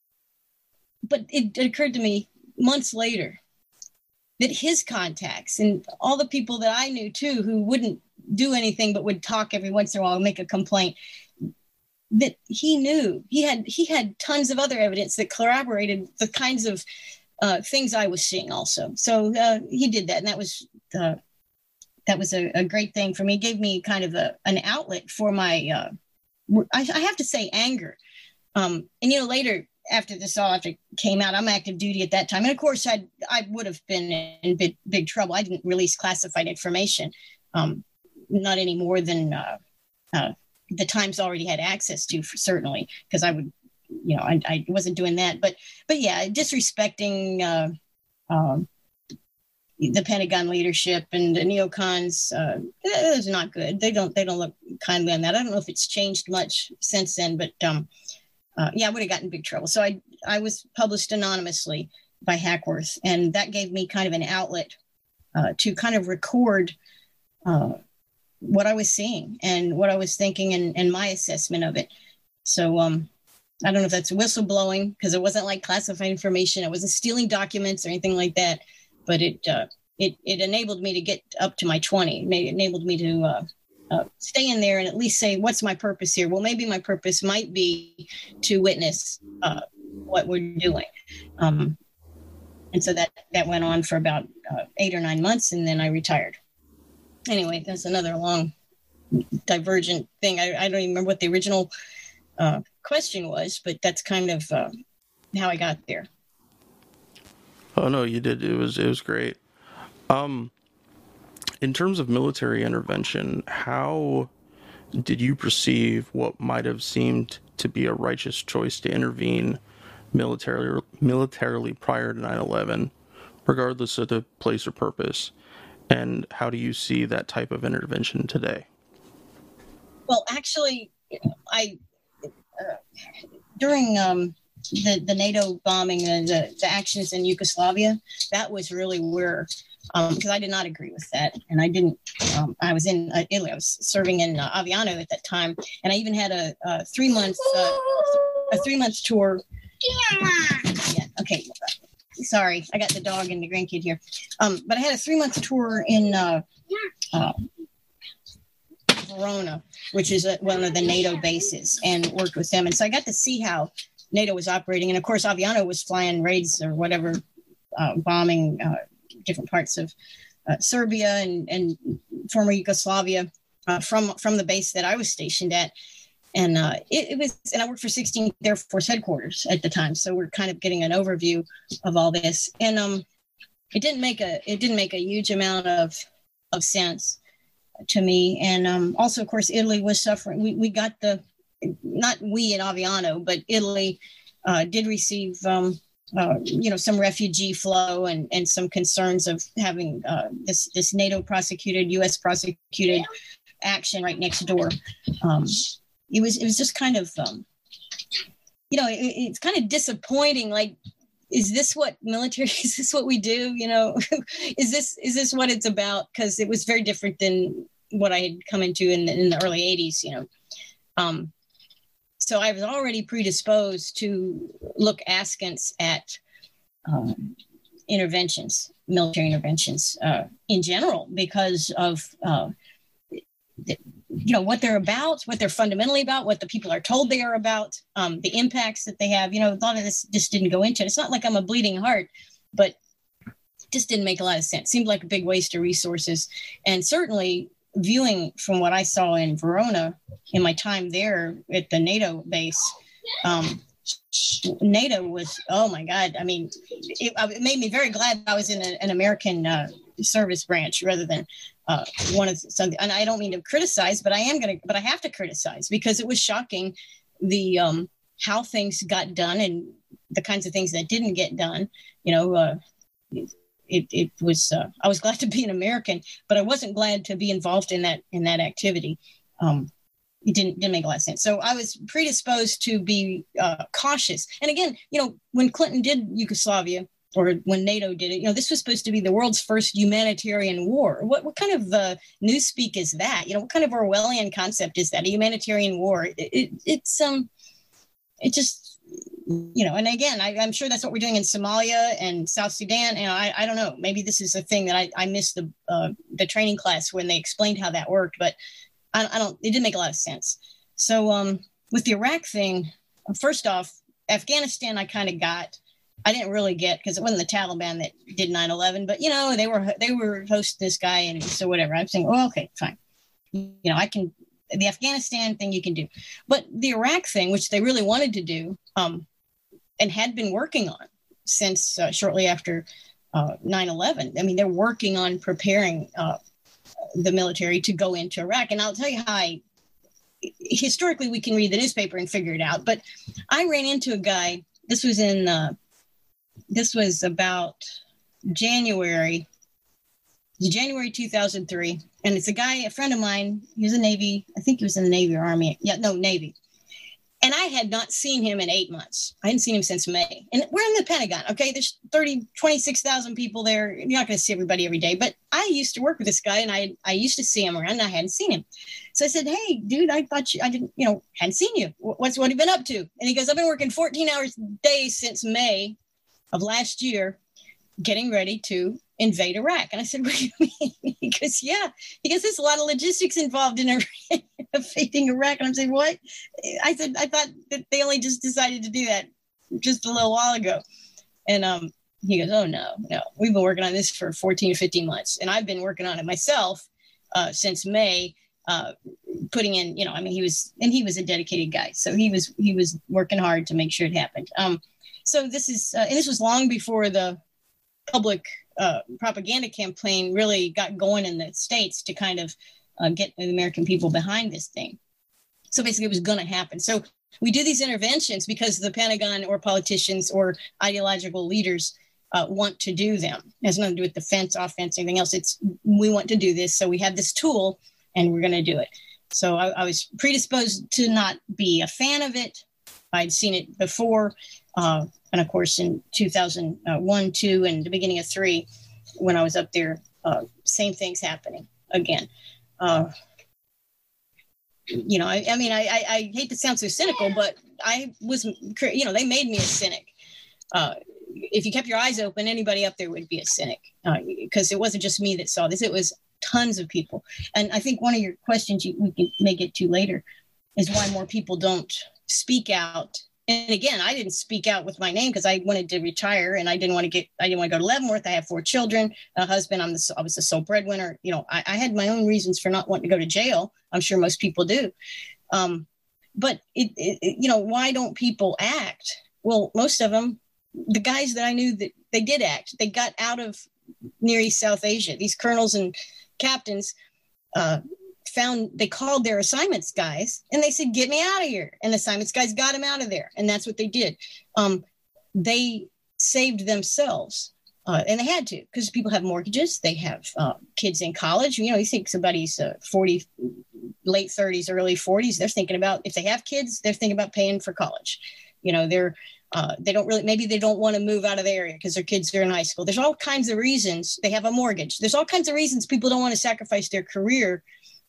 it occurred to me months later that his contacts and all the people that I knew too, who wouldn't do anything but would talk every once in a while and make a complaint, that he knew he had tons of other evidence that corroborated the kinds of things I was seeing also. So he did that. And that was a great thing for me. It gave me kind of an outlet for my, I have to say, anger. And, later after it came out, I'm active duty at that time. And of course I would have been in big trouble. I didn't release classified information, not any more than the Times already had access to, certainly, because I would, I wasn't doing that. But yeah, disrespecting um, the Pentagon leadership and the neocons. It was not good. They don't look kindly on that. I don't know if it's changed much since then, but yeah, I would have gotten in big trouble. So I was published anonymously by Hackworth, and that gave me kind of an outlet to kind of record what I was seeing and what I was thinking and my assessment of it. So I don't know if that's whistleblowing, because it wasn't like classified information. It wasn't stealing documents or anything like that. But it enabled me to get up to my 20. It enabled me to stay in there and at least say, what's my purpose here? Well, maybe my purpose might be to witness what we're doing. And so that went on for about 8 or 9 months, and then I retired. Anyway, that's another long divergent thing. I don't even remember what the original question was, but that's kind of how I got there. Oh no, you did. It was great. In terms of military intervention, how did you perceive what might have seemed to be a righteous choice to intervene militarily prior to 9/11, regardless of the place or purpose? And how do you see that type of intervention today? Well, actually, during the NATO bombing and the actions in Yugoslavia, that was really where, because I did not agree with that. And I didn't, I was in Italy. I was serving in Aviano at that time. And I even had a 3-month tour. Yeah, okay. Sorry, I got the dog and the grandkid here. But I had a 3-month tour in Verona, which is one of the NATO bases, and worked with them. And so I got to see how NATO was operating. And of course, Aviano was flying raids or whatever, bombing different parts of Serbia and former Yugoslavia from the base that I was stationed at. And it was, and I worked for 16th Air Force headquarters at the time. So we're kind of getting an overview of all this. And it didn't make a huge amount of sense to me. And also, of course, Italy was suffering. We got not we in Aviano, but Italy did receive, some refugee flow and some concerns of having this NATO prosecuted, U.S. prosecuted action right next door. It was just kind of, it's kind of disappointing. Like, is this what military? Is this what we do? Is this what it's about? Because it was very different than what I had come into in the early 80s. So I was already predisposed to look askance at interventions, military interventions in general, because of what they're about, what they're fundamentally about, what the people are told they are about, the impacts that they have. A lot of this just didn't go into it. It's not like I'm a bleeding heart, but it just didn't make a lot of sense. Seemed like a big waste of resources. And certainly viewing from what I saw in Verona in my time there at the NATO base, NATO was, oh my God. I mean, it made me very glad I was in an American service branch rather than one of something. And I don't mean to criticize, but I have to criticize, because it was shocking the how things got done and the kinds of things that didn't get done. It was I was glad to be an American, but I wasn't glad to be involved in that activity. It didn't make a lot of sense. So I was predisposed to be cautious. And again, when Clinton did Yugoslavia, or when NATO did it, this was supposed to be the world's first humanitarian war. What kind of newspeak is that? What kind of Orwellian concept is that? A humanitarian war? It just. And again, I'm sure that's what we're doing in Somalia and South Sudan. And I don't know, maybe this is a thing that I missed the training class when they explained how that worked, but it didn't make a lot of sense. So with the Iraq thing, first off, Afghanistan, I didn't really get, because it wasn't the Taliban that did 9/11, but they were hosting this guy, and so whatever. I'm saying, well, okay, fine. The Afghanistan thing you can do, but the Iraq thing, which they really wanted to do, and had been working on since shortly after 9/11. I mean, they're working on preparing the military to go into Iraq. And I'll tell you how historically we can read the newspaper and figure it out. But I ran into a guy, this was about January 2003. And it's a friend of mine. He was in the Navy. I think he was in the Navy or Army. Navy. And I had not seen him in 8 months. I hadn't seen him since May. And we're in the Pentagon, okay? There's 26,000 people there. You're not going to see everybody every day. But I used to work with this guy, and I used to see him around, and I hadn't seen him. So I said, hey, dude, I thought I didn't, hadn't seen you. What have you been up to? And he goes, I've been working 14 hours a day since May of last year, getting ready to invade Iraq. And I said, what do you mean? He goes, yeah. He goes, there's a lot of logistics involved in invading Iraq. And I'm saying, what? I said, I thought that they only just decided to do that just a little while ago. And he goes, oh, no. We've been working on this for 14 or 15 months. And I've been working on it myself since May, putting in, he was a dedicated guy. So he was working hard to make sure it happened. So this is, and this was long before the public propaganda campaign really got going in the States to kind of get the American people behind this thing. So basically it was going to happen. So we do these interventions because the Pentagon or politicians or ideological leaders want to do them. It has nothing to do with defense, offense, anything else. We want to do this. So we have this tool and we're going to do it. So I was predisposed to not be a fan of it. I'd seen it before. And of course, in 2001, 2, and the beginning of 3, when I was up there, same things happening again. I hate to sound so cynical, but I was, they made me a cynic. If you kept your eyes open, anybody up there would be a cynic, because it wasn't just me that saw this. It was tons of people. And I think one of your questions we may get to later is why more people don't speak out. And again, I didn't speak out with my name because I wanted to retire and I didn't want to go to Leavenworth. I have 4 children, a husband. I was the sole breadwinner. I had my own reasons for not wanting to go to jail. I'm sure most people do. But why don't people act? Well, most of them, the guys that I knew, that they did act. They got out of Near East South Asia. These colonels and captains, they called their assignments guys and they said, get me out of here. And the assignments guys got them out of there. And that's what they did. They saved themselves. And they had to, because people have mortgages. They have kids in college. You think somebody's 40, late 30s, early 40s. They're thinking about, if they have kids, they're thinking about paying for college. They don't really, maybe they don't want to move out of the area because their kids are in high school. There's all kinds of reasons. They have a mortgage. There's all kinds of reasons people don't want to sacrifice their career.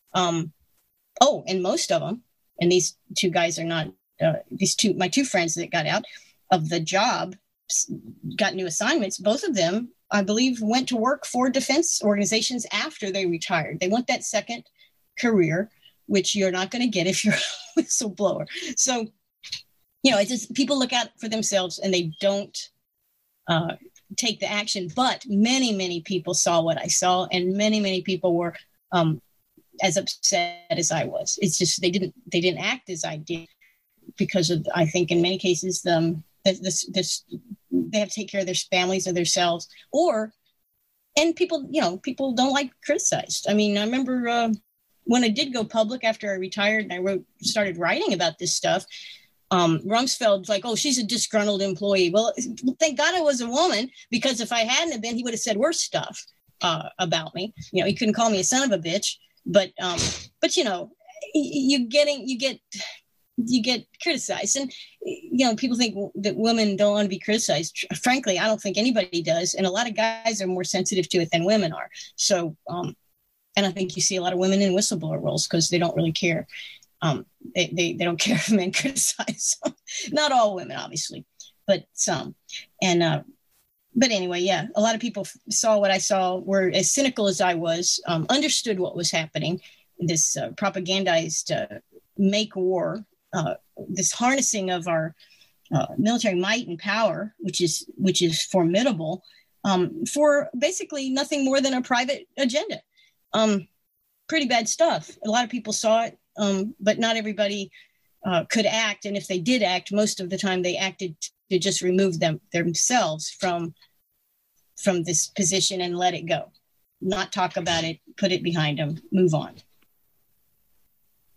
And most of them, and these 2 guys are not, my 2 friends that got out of the job, got new assignments. Both of them, I believe, went to work for defense organizations after they retired. They want that second career, which you're not going to get if you're a whistleblower. So, it's just people look out for themselves and they don't take the action. But many, many people saw what I saw, and many, many people were as upset as I was. It's just they didn't act as I did because of, I think in many cases, they have to take care of their families or themselves, and people don't like criticized. I mean, I remember when I did go public after I retired and I started writing about this stuff. Rumsfeld's like, oh, she's a disgruntled employee. Well, thank God I was a woman, because if I hadn't have been, he would have said worse stuff about me. He couldn't call me a son of a bitch, but you get criticized, and people think that women don't want to be criticized. Frankly, I don't think anybody does, and a lot of guys are more sensitive to it than women are. So, and I think you see a lot of women in whistleblower roles because they don't really care. They don't care if men criticize them. Not all women, obviously, but some. And but anyway, yeah, a lot of people saw what I saw, were as cynical as I was, understood what was happening. This propagandized make war, this harnessing of our military might and power, which is formidable, for basically nothing more than a private agenda. Pretty bad stuff. A lot of people saw it. But not everybody could act. And if they did act, most of the time they acted to just remove themselves from this position and let it go. Not talk about it, put it behind them, move on.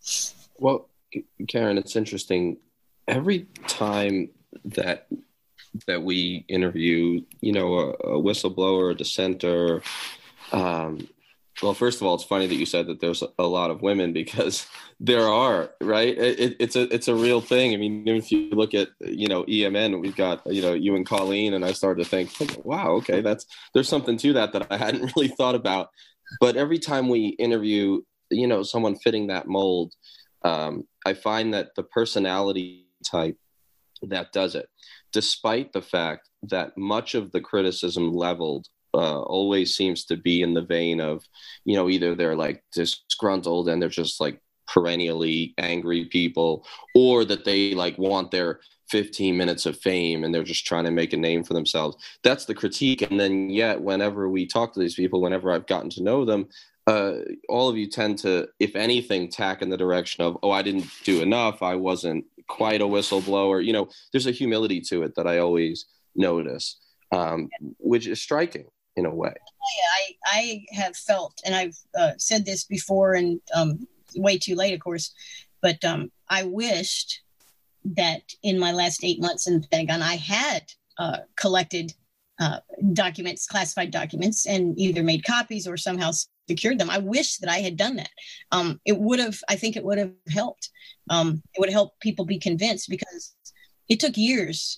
Well, Karen, it's interesting. Every time that that we interview, you know, a whistleblower, a dissenter. Well, first of all, it's funny that you said that there's a lot of women, because there are, right? It's a real thing. I mean, if you look at, you know, EMN, we've got, you know, you and Colleen, and I started to think, wow, okay, there's something to that I hadn't really thought about. But every time we interview, you know, someone fitting that mold, I find that the personality type that does it, despite the fact that much of the criticism leveled always seems to be in the vein of, you know, either they're like disgruntled and they're just like perennially angry people, or that they like want their 15 minutes of fame and they're just trying to make a name for themselves. That's the critique. And then yet, whenever we talk to these people, whenever I've gotten to know them, all of you tend to, if anything, tack in the direction of, oh, I didn't do enough, I wasn't quite a whistleblower. You know, there's a humility to it that I always notice, which is striking in a way. I have felt, and I've said this before, and way too late, of course, but I wished that in my last 8 months in the Pentagon, I had collected documents, classified documents, and either made copies or somehow secured them. I wish that I had done that. I think it would have helped. It would help people be convinced, because it took years.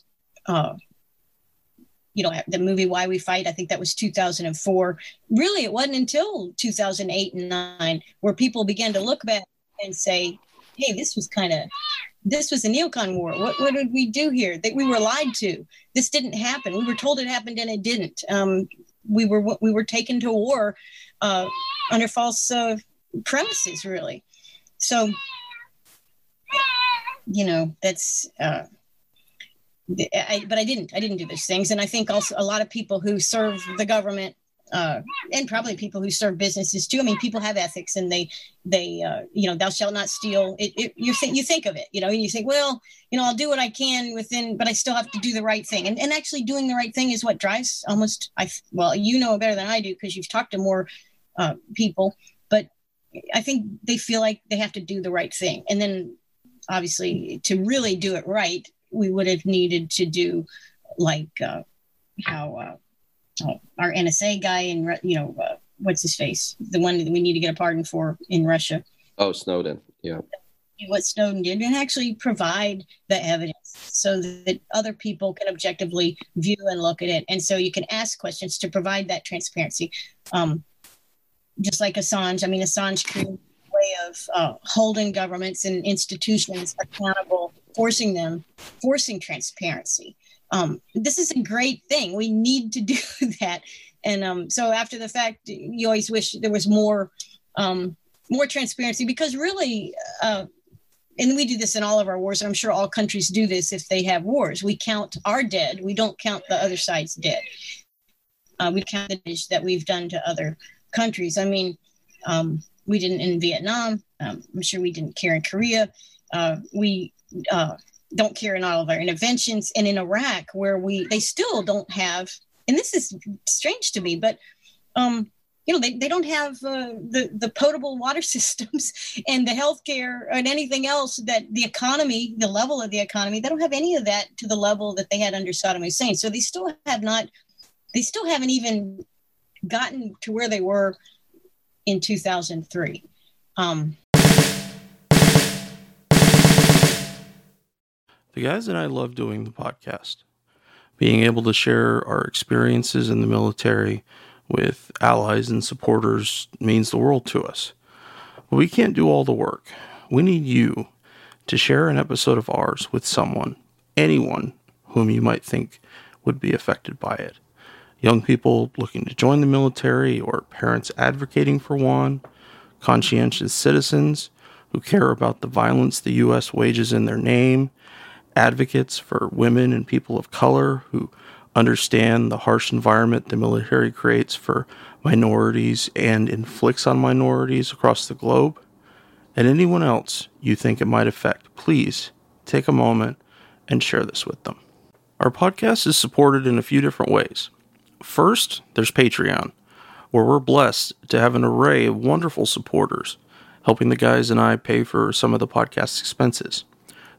You know, the movie Why We Fight, I think that was 2004. Really, it wasn't until 2008 and 9 where people began to look back and say, hey, this was a neocon war. What did we do here? That we were lied to. This didn't happen. We were told it happened and it didn't. We were taken to war under false premises, really. So, you know, that's. But I didn't do those things. And I think also a lot of people who serve the government, and probably people who serve businesses too. I mean, people have ethics, and they you know, thou shalt not steal. You think of it, you know, and you think, well, you know, I'll do what I can but I still have to do the right thing. And actually doing the right thing is what drives well, you know better than I do, because you've talked to more people, but I think they feel like they have to do the right thing. And then obviously to really do it right, we would have needed to do like how our NSA guy in, you know, what's his face? The one that we need to get a pardon for in Russia. Oh, Snowden. Yeah. What Snowden did, and actually provide the evidence so that other people can objectively view and look at it. And so you can ask questions to provide that transparency. Just like Assange. I mean, Assange created a way of holding governments and institutions accountable, forcing transparency. This is a great thing. We need to do that. And so after the fact, you always wish there was more transparency, because really, and we do this in all of our wars, and I'm sure all countries do this if they have wars. We count our dead. We don't count the other side's dead. We count the damage that we've done to other countries. I mean, we didn't in Vietnam. I'm sure we didn't care in Korea. We don't care in all of our interventions. And in Iraq, where they still don't have, and this is strange to me, but you know, they don't have the potable water systems and the healthcare and anything else that the economy, the level of the economy, they don't have any of that to the level that they had under Saddam Hussein. So they still haven't even gotten to where they were in 2003. The guys and I love doing the podcast. Being able to share our experiences in the military with allies and supporters means the world to us. But we can't do all the work. We need you to share an episode of ours with someone, anyone whom you might think would be affected by it. Young people looking to join the military, or parents advocating for one, conscientious citizens who care about the violence the U.S. wages in their name, advocates for women and people of color who understand the harsh environment the military creates for minorities and inflicts on minorities across the globe, and anyone else you think it might affect. Please take a moment and share this with them. Our podcast is supported in a few different ways. First, there's Patreon, where we're blessed to have an array of wonderful supporters, helping the guys and I pay for some of the podcast expenses.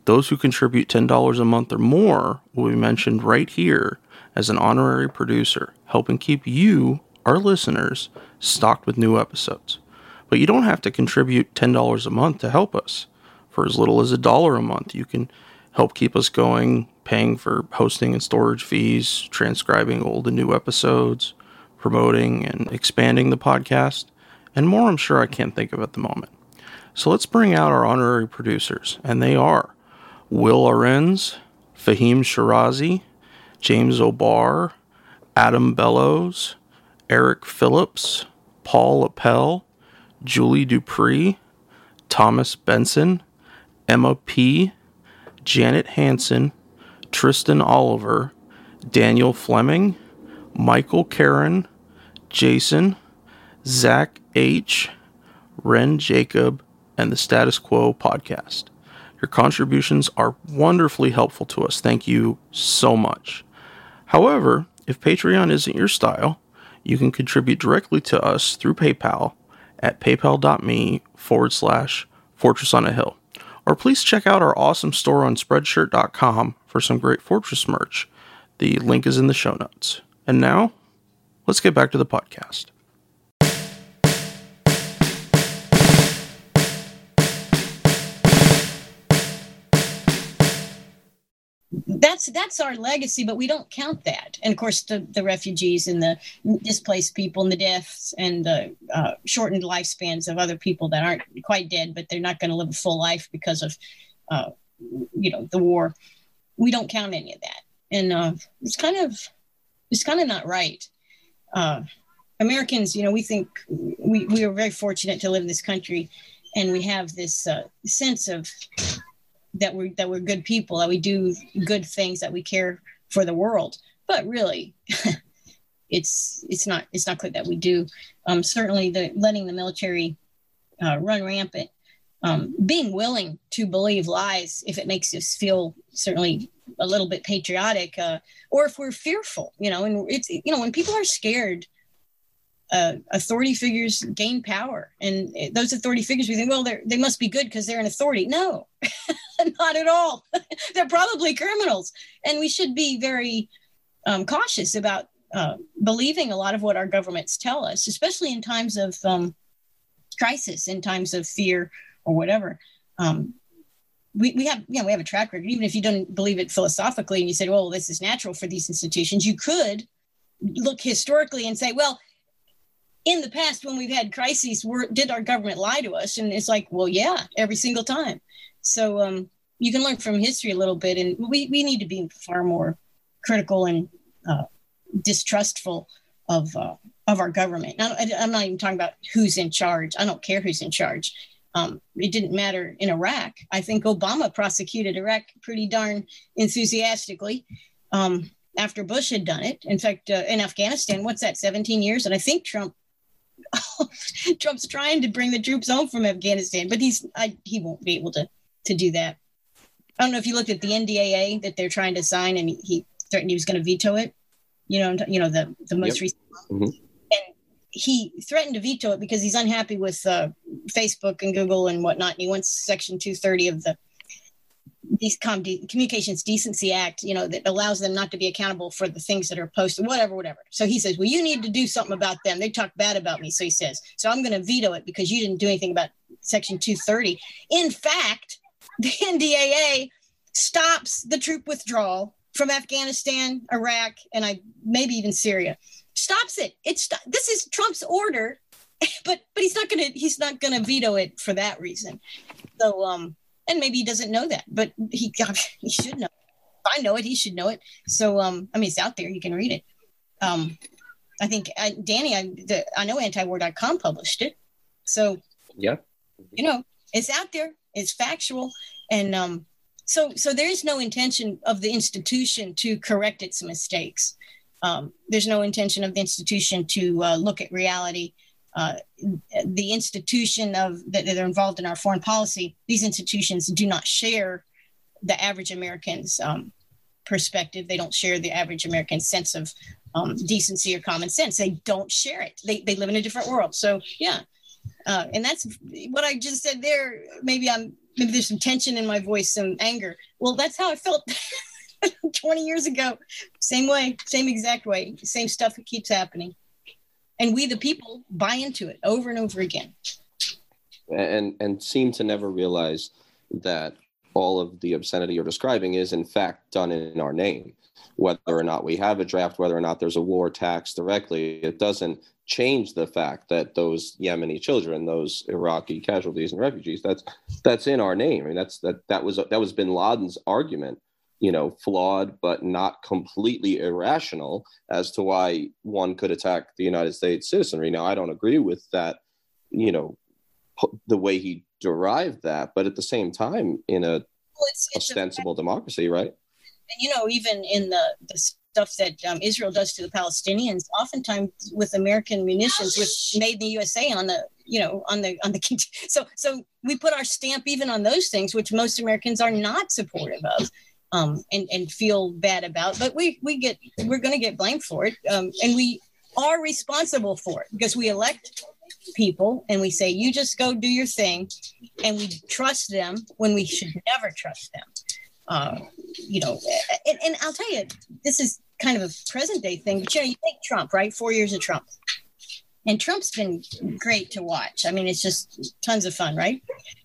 Those who contribute $10 a month or more will be mentioned right here as an honorary producer, helping keep you, our listeners, stocked with new episodes. But you don't have to contribute $10 a month to help us. For as little as $1 a month, you can help keep us going, paying for hosting and storage fees, transcribing old and new episodes, promoting and expanding the podcast, and more I'm sure I can't think of at the moment. So let's bring out our honorary producers, and they are Will Arens, Fahim Shirazi, James O'Barr, Adam Bellows, Eric Phillips, Paul Appel, Julie Dupree, Thomas Benson, Emma P., Janet Hansen, Tristan Oliver, Daniel Fleming, Michael Karen, Jason, Zach H., Ren Jacob, and the Status Quo podcast. Your contributions are wonderfully helpful to us. Thank you so much. However, if Patreon isn't your style, you can contribute directly to us through PayPal at paypal.me/Fortress on a Hill. Or please check out our awesome store on Spreadshirt.com for some great Fortress merch. The link is in the show notes. And now, let's get back to the podcast. That's our legacy, but we don't count that. And of course, the refugees and the displaced people and the deaths and the shortened lifespans of other people that aren't quite dead, but they're not going to live a full life because of, the war. We don't count any of that, and it's kind of not right. Americans, we think we are very fortunate to live in this country, and we have this sense of that we're good people, that we do good things, that we care for the world. But really, it's not clear that we do. Certainly, letting the military run rampant, being willing to believe lies if it makes us feel certainly a little bit patriotic, or if we're fearful, and it's when people are scared. Authority figures gain power, and those authority figures, we think, well, they must be good because they're an authority. No, not at all. They're probably criminals, and we should be very cautious about believing a lot of what our governments tell us, especially in times of crisis, in times of fear or whatever. We have a track record. Even if you don't believe it philosophically, and you say, well, this is natural for these institutions, you could look historically and say, well, in the past, when we've had crises, did our government lie to us? And it's like, well, yeah, every single time. So you can learn from history a little bit, and we need to be far more critical and distrustful of our government. Now, I'm not even talking about who's in charge. I don't care who's in charge. It didn't matter in Iraq. I think Obama prosecuted Iraq pretty darn enthusiastically after Bush had done it. In fact, in Afghanistan, what's that, 17 years? And I think Trump's trying to bring the troops home from Afghanistan, but he won't be able to do that. I don't know if you looked at the NDAA that they're trying to sign, and he threatened he was going to veto it. The most recent. Mm-hmm. And he threatened to veto it because he's unhappy with Facebook and Google and whatnot. And he wants Section 230 of the Communications Decency Act, that allows them not to be accountable for the things that are posted, whatever. So he says, well, you need to do something about them. They talk bad about me. So he says, so I'm going to veto it because you didn't do anything about Section 230. In fact, the NDAA stops the troop withdrawal from Afghanistan, Iraq, and maybe even Syria. Stops it. This is Trump's order, but he's not gonna veto it for that reason. So and maybe he doesn't know that, but he should know. If I know it, he should know it. So it's out there. You can read it. I think Danny, I know antiwar.com published it. So yeah, it's out there. It's factual, and so there is no intention of the institution to correct its mistakes. There's no intention of the institution to look at reality. The institution that are involved in our foreign policy, these institutions do not share the average American's perspective. They don't share the average American sense of decency or common sense. They don't share it. They live in a different world. So yeah. And that's what I just said there. Maybe I'm maybe there's some tension in my voice, some anger. Well, that's how I felt 20 years ago. Same way, same exact way, same stuff that keeps happening. And we, the people, buy into it over and over again. And seem to never realize that all of the obscenity you're describing is in fact done in our name. Whether or not we have a draft, whether or not there's a war tax directly, it doesn't change the fact that those Yemeni children, those Iraqi casualties and refugees, that's in our name. I mean, that was bin Laden's argument, flawed but not completely irrational as to why one could attack the United States citizenry. Now, I don't agree with that, the way he derived that, but at the same time, in a ostensible democracy, right? And even in the stuff that Israel does to the Palestinians, oftentimes with American munitions, which made in the USA on the so we put our stamp even on those things, which most Americans are not supportive of, and feel bad about. But we're going to get blamed for it, and we are responsible for it because we elect people and we say, you just go do your thing, and we trust them when we should never trust them. And I'll tell you, this is kind of a present day thing, but you take Trump, right? 4 years of Trump, and Trump's been great to watch. I mean, it's just tons of fun, right?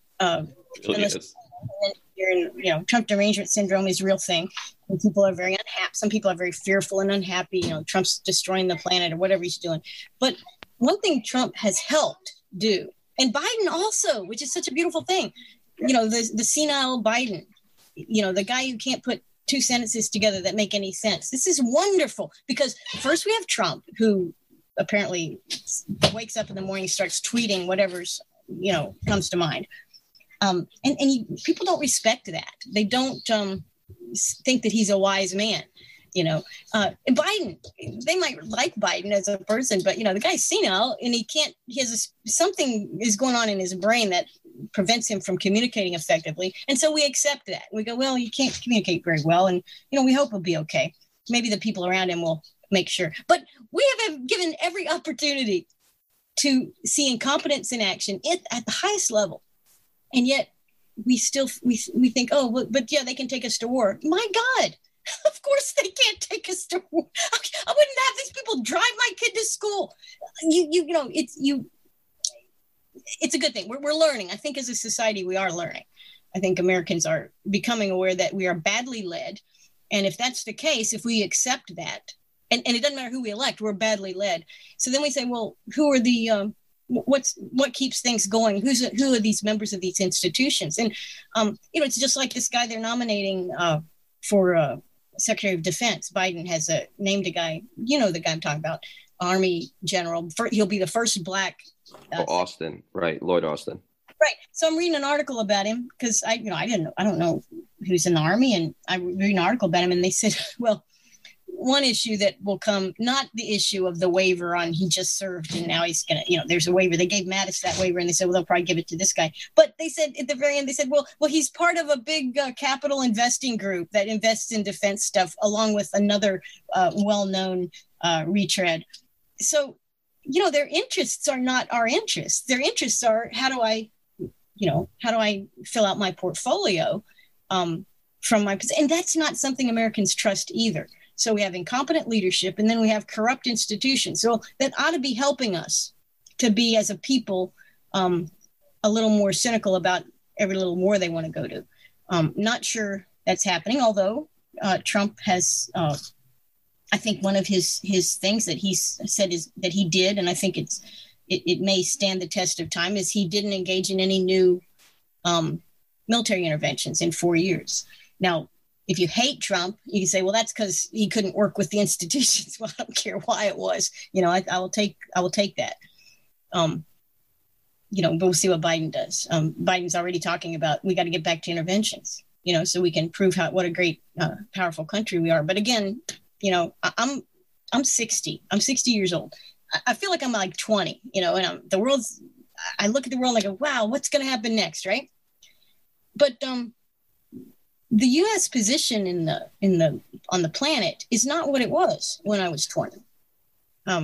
Trump derangement syndrome is a real thing, and people are very unhappy. Some people are very fearful and unhappy. Trump's destroying the planet or whatever he's doing. But one thing Trump has helped do, and Biden also, which is such a beautiful thing, the senile Biden, the guy who can't put two sentences together that make any sense. This is wonderful because first we have Trump, who apparently wakes up in the morning, starts tweeting whatever's, comes to mind. And people don't respect that. They don't think that he's a wise man. Biden, they might like Biden as a person, but the guy's senile and something is going on in his brain that prevents him from communicating effectively. And so we accept that. We go, well, you can't communicate very well. And, we hope he'll be okay. Maybe the people around him will make sure. But we have given every opportunity to see incompetence in action at the highest level. And yet we think, but they can take us to war. My God. Of course they can't take us to war. I wouldn't have these people drive my kid to school. It's a good thing. We're learning. I think as a society, we are learning. I think Americans are becoming aware that we are badly led. And if that's the case, if we accept that, and it doesn't matter who we elect, we're badly led. So then we say, well, who are the, what keeps things going? Who are these members of these institutions? And, it's just like this guy they're nominating for Secretary of Defense. Biden has named a guy, the guy I'm talking about, Army General. He'll be the first Black. Austin, right? Lloyd Austin. Right. So I'm reading an article about him because I don't know who's in the Army, and I read an article about him, and they said, well, one issue that will come, not the issue of the waiver on he just served and now he's gonna, there's a waiver. They gave Mattis that waiver, and they said, well, they'll probably give it to this guy. But they said at the very end, they said, well, he's part of a big capital investing group that invests in defense stuff, along with another well-known retread. So, their interests are not our interests. Their interests are, how do I fill out my portfolio from my position? And that's not something Americans trust either. So we have incompetent leadership, and then we have corrupt institutions. So that ought to be helping us to be, as a people, a little more cynical about every little war they want to go to. Not sure that's happening, although Trump has, I think one of his things that he said is that he did, and I think it may stand the test of time, is he didn't engage in any new military interventions in 4 years. Now, if you hate Trump, you can say, well, that's because he couldn't work with the institutions. Well, I don't care why it was. I will take that. But we'll see what Biden does. Biden's already talking about, we got to get back to interventions, so we can prove what a great, powerful country we are. But again, I'm 60. I'm 60 years old. I feel like I'm like 20, and I look at the world and I go, wow, what's going to happen next, right? But the U.S. position on the planet is not what it was when I was 20.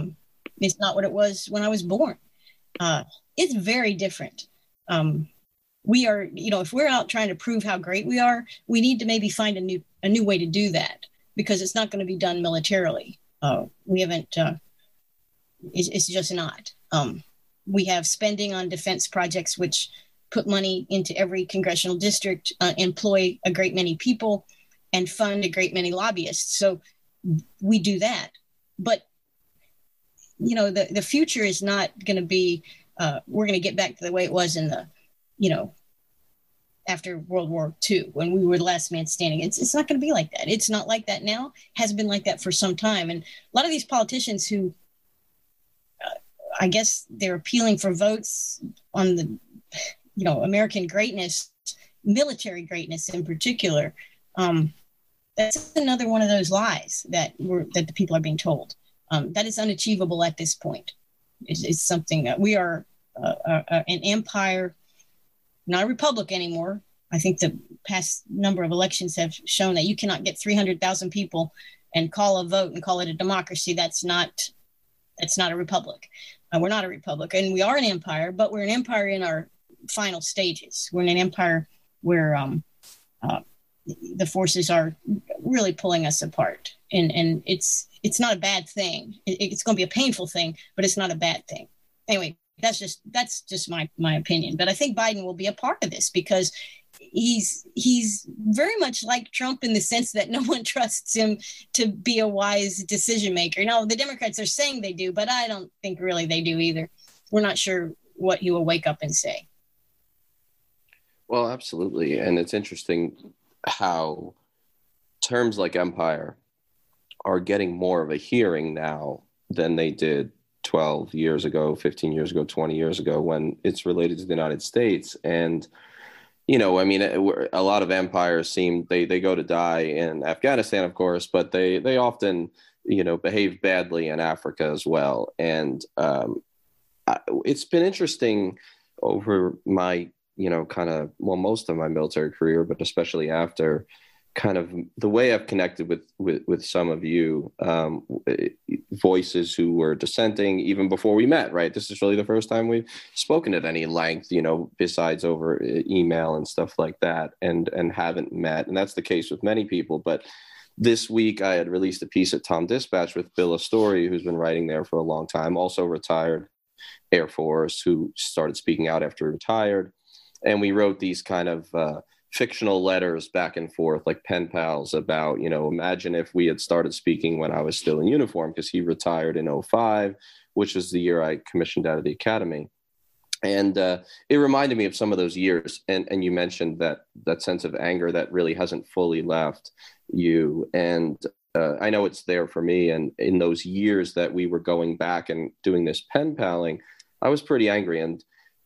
It's not what it was when I was born. It's very different. we are, if we're out trying to prove how great we are, we need to maybe find a new way to do that, because it's not going to be done militarily. We haven't, it's just not. We have spending on defense projects, which put money into every congressional district, employ a great many people, and fund a great many lobbyists. So we do that. But, the future is not going to be, we're going to get back to the way it was in the, after World War II, when we were the last man standing. It's not going to be like that. It's not like that now. Has been like that for some time. And a lot of these politicians who, I guess they're appealing for votes on the, American greatness, military greatness in particular. That's another one of those lies that the people are being told. That is unachievable at this point. It's something that we are an empire, not a republic anymore. I think the past number of elections have shown that you cannot get 300,000 people and call a vote and call it a democracy. That's not a republic. We're not a republic, and we are an empire, but we're an empire in our final stages. We're in an empire where the forces are really pulling us apart, and it's not a bad thing. It's going to be a painful thing, but it's not a bad thing. Anyway, that's just my opinion. But I think Biden will be a part of this, because he's very much like Trump in the sense that no one trusts him to be a wise decision maker. No, the Democrats are saying they do, but I don't think really they do either. We're not sure what he will wake up and say. Well, absolutely. And it's interesting how terms like empire are getting more of a hearing now than they did 12 years ago, 15 years ago, 20 years ago, when it's related to the United States. And a lot of empires they go to die in Afghanistan, of course, but they often, behave badly in Africa as well. And it's been interesting over my, most of my military career, but especially after, kind of the way I've connected with some of you voices who were dissenting even before we met, right? This is really the first time we've spoken at any length, besides over email and stuff like that, and haven't met. And that's the case with many people. But this week I had released a piece at Tom Dispatch with Bill Astori, who's been writing there for a long time, also retired Air Force, who started speaking out after he retired. And we wrote these kind of fictional letters back and forth, like pen pals, about, imagine if we had started speaking when I was still in uniform, because he retired in 2005, which was the year I commissioned out of the academy. And it reminded me of some of those years. And you mentioned that sense of anger that really hasn't fully left you. And I know it's there for me. And in those years that we were going back and doing this pen paling, I was pretty angry. And,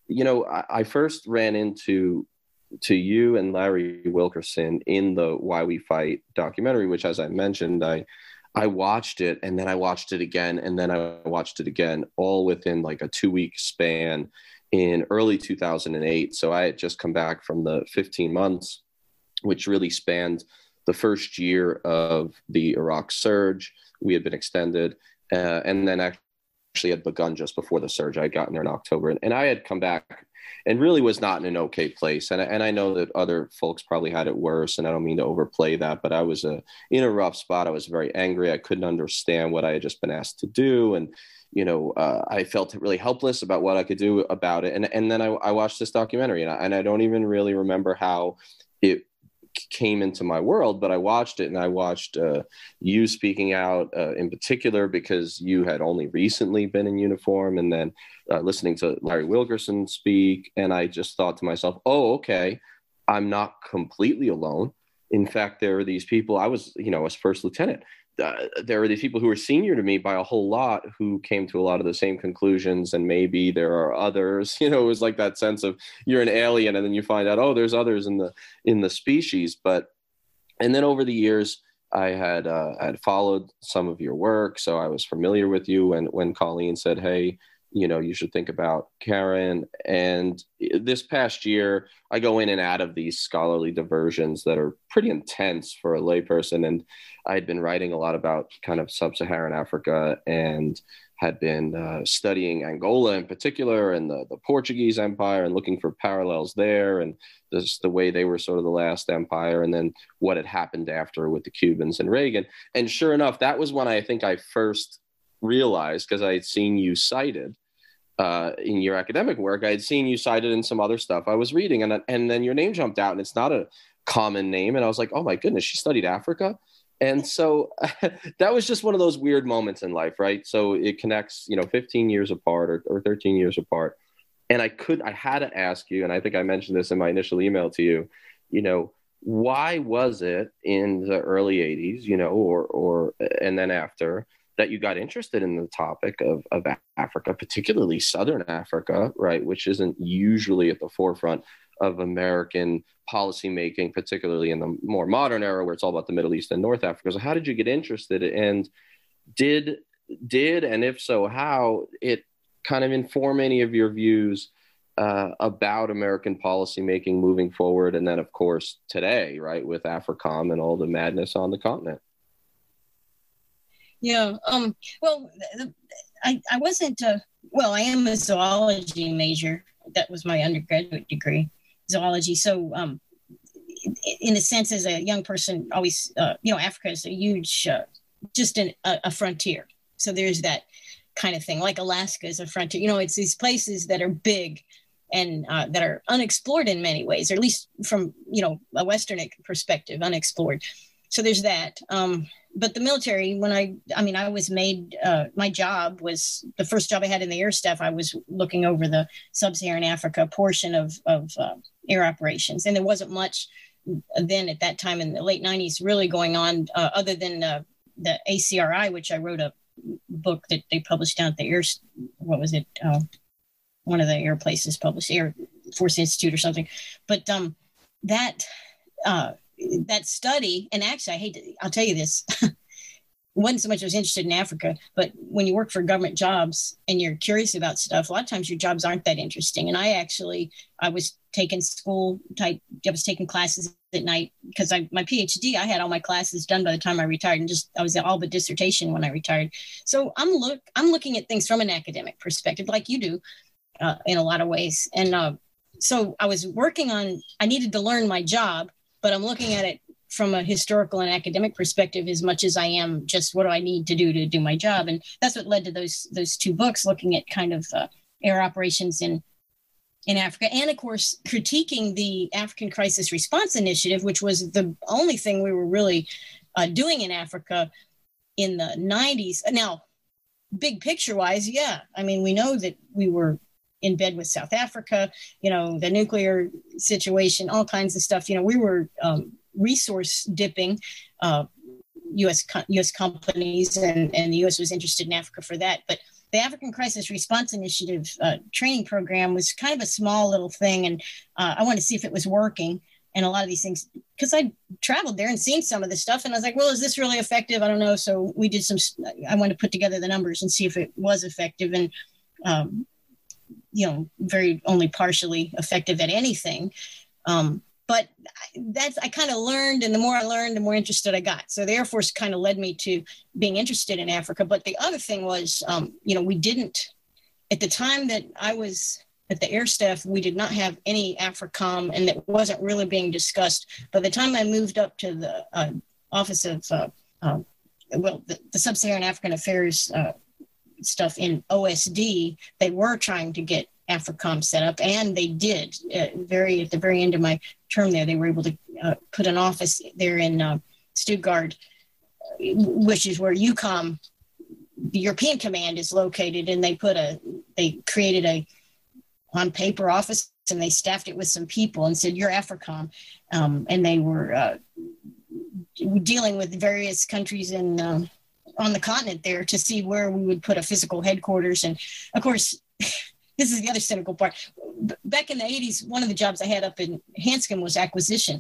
I first ran into you and Larry Wilkerson in the Why We Fight documentary, which, as I mentioned, I watched it, and then I watched it again, and then I watched it again, all within like a 2-week span in early 2008. So I had just come back from the 15 months, which really spanned the first year of the Iraq surge. We had been extended, and then actually had begun just before the surge. I had gotten there in October, and I had come back and really was not in an okay place. And I know that other folks probably had it worse, and I don't mean to overplay that, but I was in a rough spot. I was very angry. I couldn't understand what I had just been asked to do. And, I felt really helpless about what I could do about it. And then I watched this documentary, and I don't even really remember how it came into my world, but I watched it, and I watched you speaking out in particular, because you had only recently been in uniform, and then listening to Larry Wilkerson speak. And I just thought to myself, oh, okay, I'm not completely alone. In fact, there are these people, I was first lieutenant. There are these people who are senior to me by a whole lot who came to a lot of the same conclusions, and maybe there are others. It was like that sense of you're an alien, and then you find out, oh, there's others in the species. And then over the years, I had followed some of your work, so I was familiar with you. And when Colleen said, hey, you should think about, Karen. And this past year, I go in and out of these scholarly diversions that are pretty intense for a layperson. And I'd been writing a lot about kind of sub-Saharan Africa, and had been studying Angola in particular, and the Portuguese Empire, and looking for parallels there, and just the way they were sort of the last empire, and then what had happened after with the Cubans and Reagan. And sure enough, that was when I think I first realized, because I had seen you cited in your academic work, I had seen you cited in some other stuff I was reading, and then your name jumped out, and it's not a common name, and I was like, oh my goodness, she studied Africa. And so that was just one of those weird moments in life, right? So it connects, 15 years apart or 13 years apart. And I had to ask you, and I think I mentioned this in my initial email to you, why was it in the early 80s, or and then after, that you got interested in the topic of Africa, particularly Southern Africa, right, which isn't usually at the forefront of American policymaking, particularly in the more modern era where it's all about the Middle East and North Africa. So how did you get interested? And did, and if so, how it kind of inform any of your views about American policymaking moving forward? And then, of course, today, right, with AFRICOM and all the madness on the continent. Yeah. Well, I wasn't, I am a zoology major. That was my undergraduate degree, zoology. So in a sense, as a young person, always, Africa is a huge, just a frontier. So there's that kind of thing, like Alaska is a frontier. It's these places that are big and that are unexplored in many ways, or at least from, a Western perspective, unexplored. So there's that. But the military, when I was made, my job was the first job I had in the air staff. I was looking over the sub-Saharan Africa portion of air operations. And there wasn't much then at that time in the late 90s really going on other than the ACRI, which I wrote a book that they published down at the air, what was it? One of the air places published, Air Force Institute or something. But that study, and actually, I'll tell you this, wasn't so much I was interested in Africa, but when you work for government jobs and you're curious about stuff, a lot of times your jobs aren't that interesting. And I was taking classes at night because my PhD, I had all my classes done by the time I retired, and I was all but dissertation when I retired. So I'm looking at things from an academic perspective, like you do in a lot of ways. And so I was I needed to learn my job, but I'm looking at it from a historical and academic perspective as much as I am just what do I need to do my job. And that's what led to those two books, looking at kind of air operations in Africa. And of course, critiquing the African Crisis Response Initiative, which was the only thing we were really doing in Africa in the 90s. Now, big picture wise, yeah. I mean, we know that we were in bed with South Africa, the nuclear situation, all kinds of stuff. We were resource dipping U.S. companies, and the U.S. was interested in Africa for that. But the African Crisis Response Initiative training program was kind of a small little thing, and I wanted to see if it was working. And a lot of these things, because I traveled there and seen some of this stuff, and I was like, well, is this really effective? I don't know. So we did I wanted to put together the numbers and see if it was effective. And very only partially effective at anything. But I kind of learned, and the more I learned, the more interested I got. So the Air Force kind of led me to being interested in Africa. But the other thing was, we didn't, at the time that I was at the Air Staff, we did not have any AFRICOM, and that wasn't really being discussed. By the time I moved up to the Office of, the Sub-Saharan African Affairs stuff in OSD, they were trying to get AFRICOM set up, and they did. At the very end of my term there, they were able to put an office there in Stuttgart, which is where EUCOM, the European Command, is located, and they created a on paper office, and they staffed it with some people and said, "You're AFRICOM," and they were dealing with various countries in on the continent there to see where we would put a physical headquarters. And of course, this is the other cynical part. Back in the 80s, one of the jobs I had up in Hanscom was acquisition.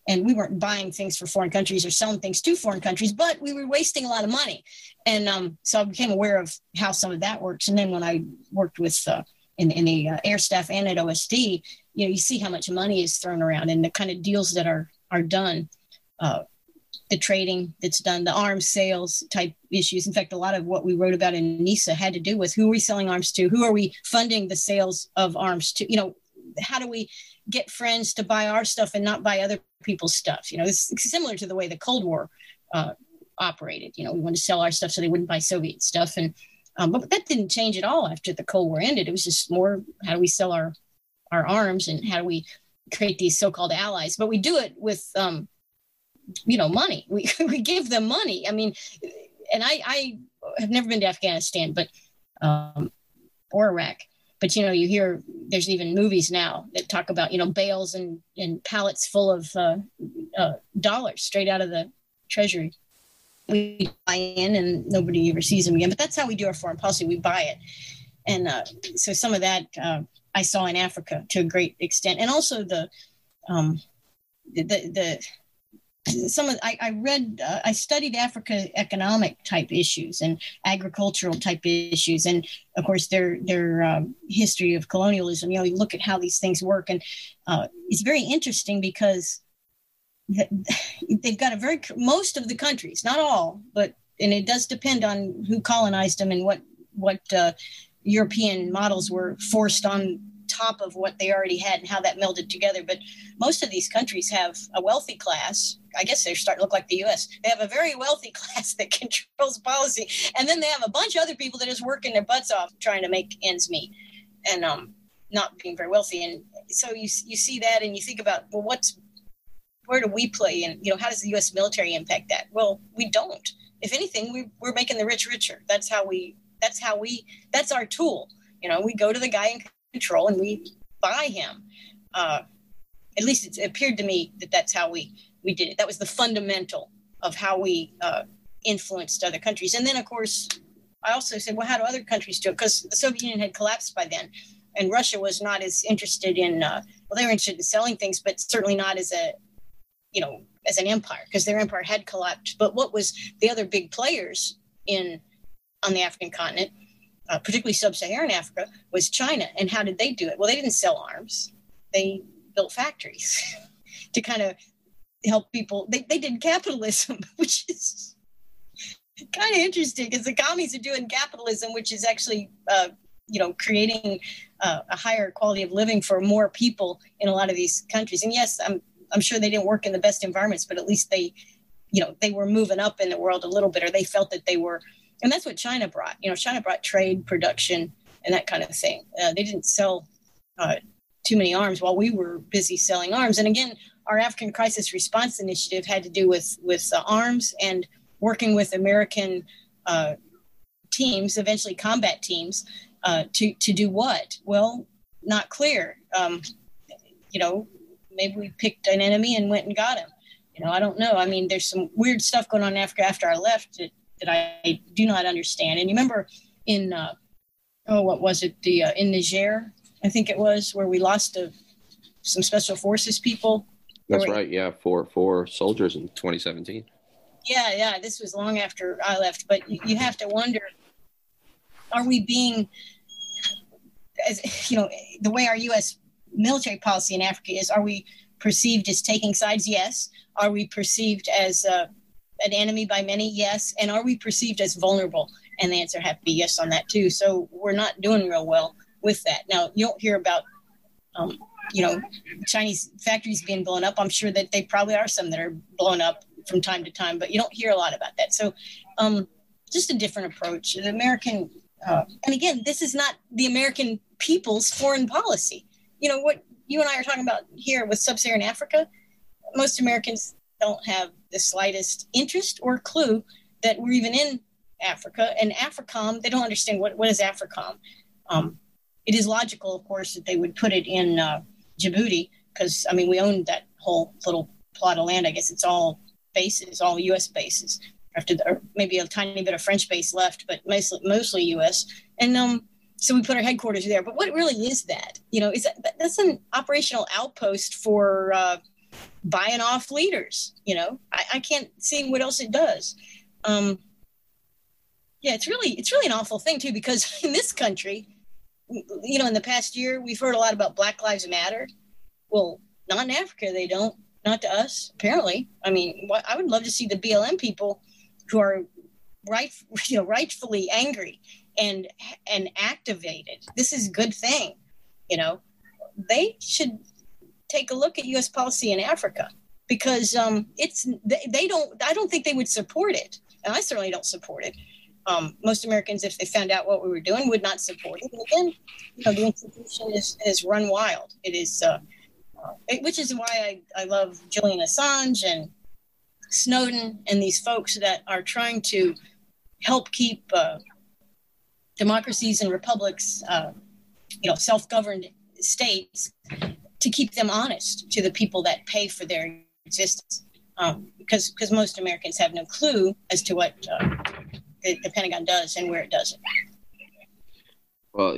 And we weren't buying things for foreign countries or selling things to foreign countries, but we were wasting a lot of money. And so I became aware of how some of that works. And then when I worked with in the air staff and at OSD, you see how much money is thrown around and the kind of deals that are done, the trading that's done, the arms sales type issues. In fact, a lot of what we wrote about in NISA had to do with who are we selling arms to? Who are we funding the sales of arms to? How do we get friends to buy our stuff and not buy other people's stuff? It's similar to the way the Cold War operated. We wanted to sell our stuff so they wouldn't buy Soviet stuff. And but that didn't change at all after the Cold War ended. It was just more, how do we sell our arms and how do we create these so-called allies? But we do it with, money. We give them money. I mean, and I have never been to Afghanistan, but or Iraq. But, you hear there's even movies now that talk about, bales and pallets full of dollars straight out of the treasury. We buy in and nobody ever sees them again. But that's how we do our foreign policy. We buy it. And so some of that I saw in Africa to a great extent. And also I studied Africa economic type issues and agricultural type issues, and of course their history of colonialism. You look at how these things work, and it's very interesting because they've got most of the countries, not all, and it does depend on who colonized them and what European models were forced on top of what they already had and how that melded together. But most of these countries have a wealthy class. I guess they're starting to look like the U.S. They have a very wealthy class that controls policy. And then they have a bunch of other people that is working their butts off trying to make ends meet and not being very wealthy. And so you see that and you think about, well, where do we play? And, how does the U.S. military impact that? Well, we don't. If anything, we're making the rich richer. That's our tool. We go to the guy in control and we buy him. At least it appeared to me that that's how we did it. That was the fundamental of how we influenced other countries. And then, of course, I also said, well, how do other countries do it? Because the Soviet Union had collapsed by then, and Russia was not as interested in, they were interested in selling things, but certainly not as as an empire, because their empire had collapsed. But what was the other big players on the African continent, particularly sub-Saharan Africa, was China. And how did they do it? Well, they didn't sell arms. They built factories to kind of help people. They did capitalism, which is kind of interesting because the commies are doing capitalism, which is actually, creating a higher quality of living for more people in a lot of these countries. And yes, I'm sure they didn't work in the best environments, but at least they were moving up in the world a little bit, or they felt that they were. And that's what China brought. China brought trade, production, and that kind of thing. They didn't sell too many arms while we were busy selling arms. And again, our African Crisis Response Initiative had to do with arms and working with American teams, eventually combat teams, to do what? Well, not clear. Maybe we picked an enemy and went and got him. I don't know. I mean, there's some weird stuff going on in Africa after I left that I do not understand. And you remember in, what was it? In Niger, I think it was, where we lost some special forces people. That's right. Yeah. Four soldiers in 2017. Yeah. This was long after I left, but you have to wonder, are we being, the way our U.S. military policy in Africa is, are we perceived as taking sides? Yes. Are we perceived as an enemy by many? Yes. And are we perceived as vulnerable? And the answer has to be yes on that too. So we're not doing real well with that. Now, you don't hear about, Chinese factories being blown up. I'm sure that they probably are some that are blown up from time to time, but you don't hear a lot about that. So just a different approach. The American, and again, this is not the American people's foreign policy. What you and I are talking about here with sub-Saharan Africa, most Americans don't have the slightest interest or clue that we're even in Africa. And AFRICOM, they don't understand what is AFRICOM. It is logical, of course, that they would put it in Djibouti because, we own that whole little plot of land. I guess it's all bases, all U.S. bases, or maybe a tiny bit of French base left, but mostly U.S. And so we put our headquarters there. But what really is that? That's an operational outpost for buying off leaders. I can't see what else it does. Yeah, it's really an awful thing too, because in this country, in the past year, we've heard a lot about Black Lives Matter. Well, not in Africa, they don't. Not to us, apparently. I mean, I would love to see the BLM people who are rightfully angry and activated. This is a good thing. They should take a look at U.S. policy in Africa, because I don't think they would support it, and I certainly don't support it. Most Americans, if they found out what we were doing, would not support it. And again, the institution is run wild. It is, which is why I love Julian Assange and Snowden and these folks that are trying to help keep democracies and republics, self-governed states, to keep them honest to the people that pay for their existence. Because most Americans have no clue as to what the Pentagon does and where it does it. Well,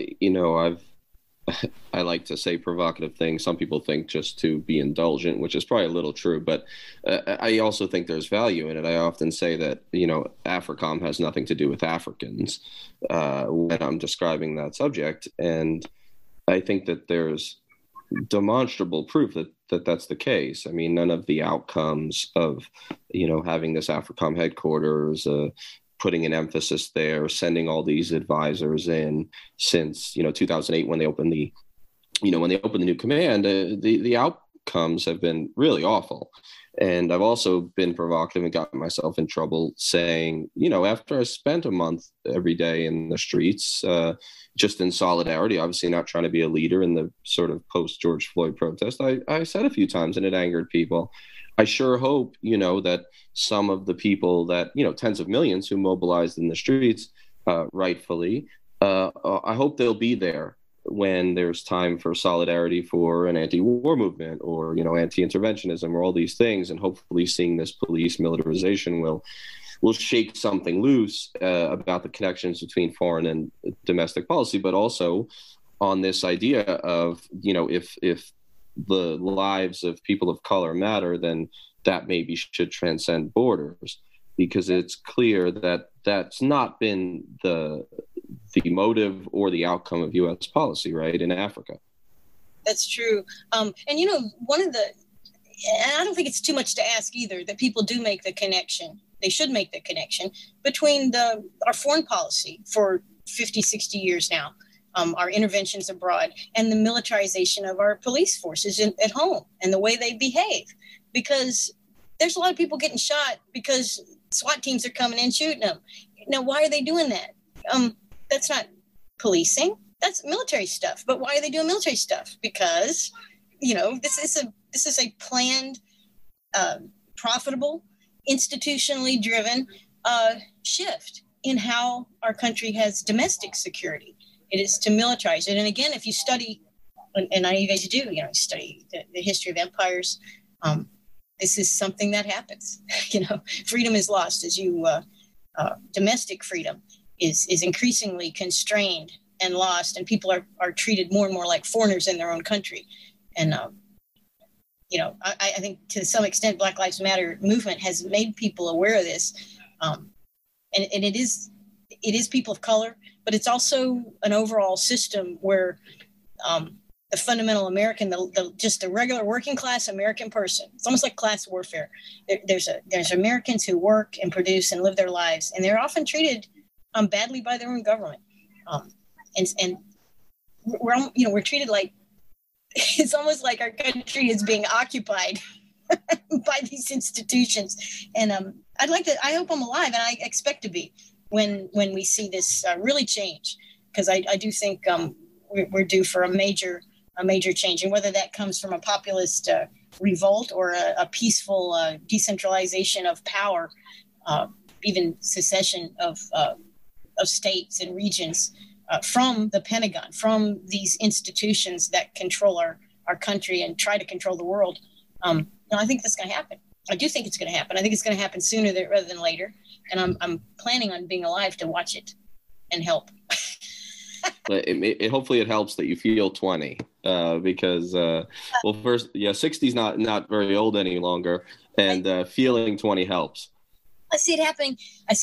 I like to say provocative things. Some people think just to be indulgent, which is probably a little true, but I also think there's value in it. I often say that, AFRICOM has nothing to do with Africans when I'm describing that subject. And I think that there's demonstrable proof that that's the case. I mean, none of the outcomes of, having this AFRICOM headquarters, putting an emphasis there, sending all these advisors in since 2008 when they opened the new command, the outcomes have been really awful. And I've also been provocative and gotten myself in trouble saying, after I spent a month every day in the streets, just in solidarity, obviously not trying to be a leader in the sort of post George Floyd protest, I said a few times, and it angered people, I sure hope, that some of the people that, tens of millions who mobilized in the streets rightfully, I hope they'll be there when there's time for solidarity for an anti-war movement or, anti-interventionism or all these things. And hopefully seeing this police militarization will shake something loose about the connections between foreign and domestic policy, but also on this idea of, if the lives of people of color matter, then that maybe should transcend borders, because it's clear that that's not been the motive or the outcome of U.S. policy, right, in Africa. That's true. And I don't think it's too much to ask either, that people do make the connection. They should make the connection between our foreign policy for 50, 60 years now, our interventions abroad, and the militarization of our police forces at home and the way they behave. Because there's a lot of people getting shot because SWAT teams are coming in shooting them. Now, why are they doing that? That's not policing. That's military stuff. But why are they doing military stuff? Because, this is a planned, profitable, institutionally driven shift in how our country has domestic security. It is to militarize it. And again, if you study, and I know you guys do, study the history of empires, this is something that happens. Freedom is lost as domestic freedom is increasingly constrained and lost, and people are treated more and more like foreigners in their own country. And, I think to some extent, Black Lives Matter movement has made people aware of this. And it is people of color, but it's also an overall system where the fundamental American, just the regular working class American person, it's almost like class warfare. There's Americans who work and produce and live their lives, and they're often treated badly by their own government. And we're treated like, it's almost like our country is being occupied by these institutions. And I hope I'm alive, and I expect to be when we see this really change, because I do think we're due for a major change. And whether that comes from a populist revolt or a peaceful decentralization of power, even secession of states and regions from the Pentagon, from these institutions that control our country and try to control the world. I think that's going to happen. I do think it's going to happen. I think it's going to happen sooner rather than later. And I'm planning on being alive to watch it and help. Hopefully it helps that you feel 20. because, well, first, yeah, 60 is not very old any longer, and feeling 20 helps. I see it happening.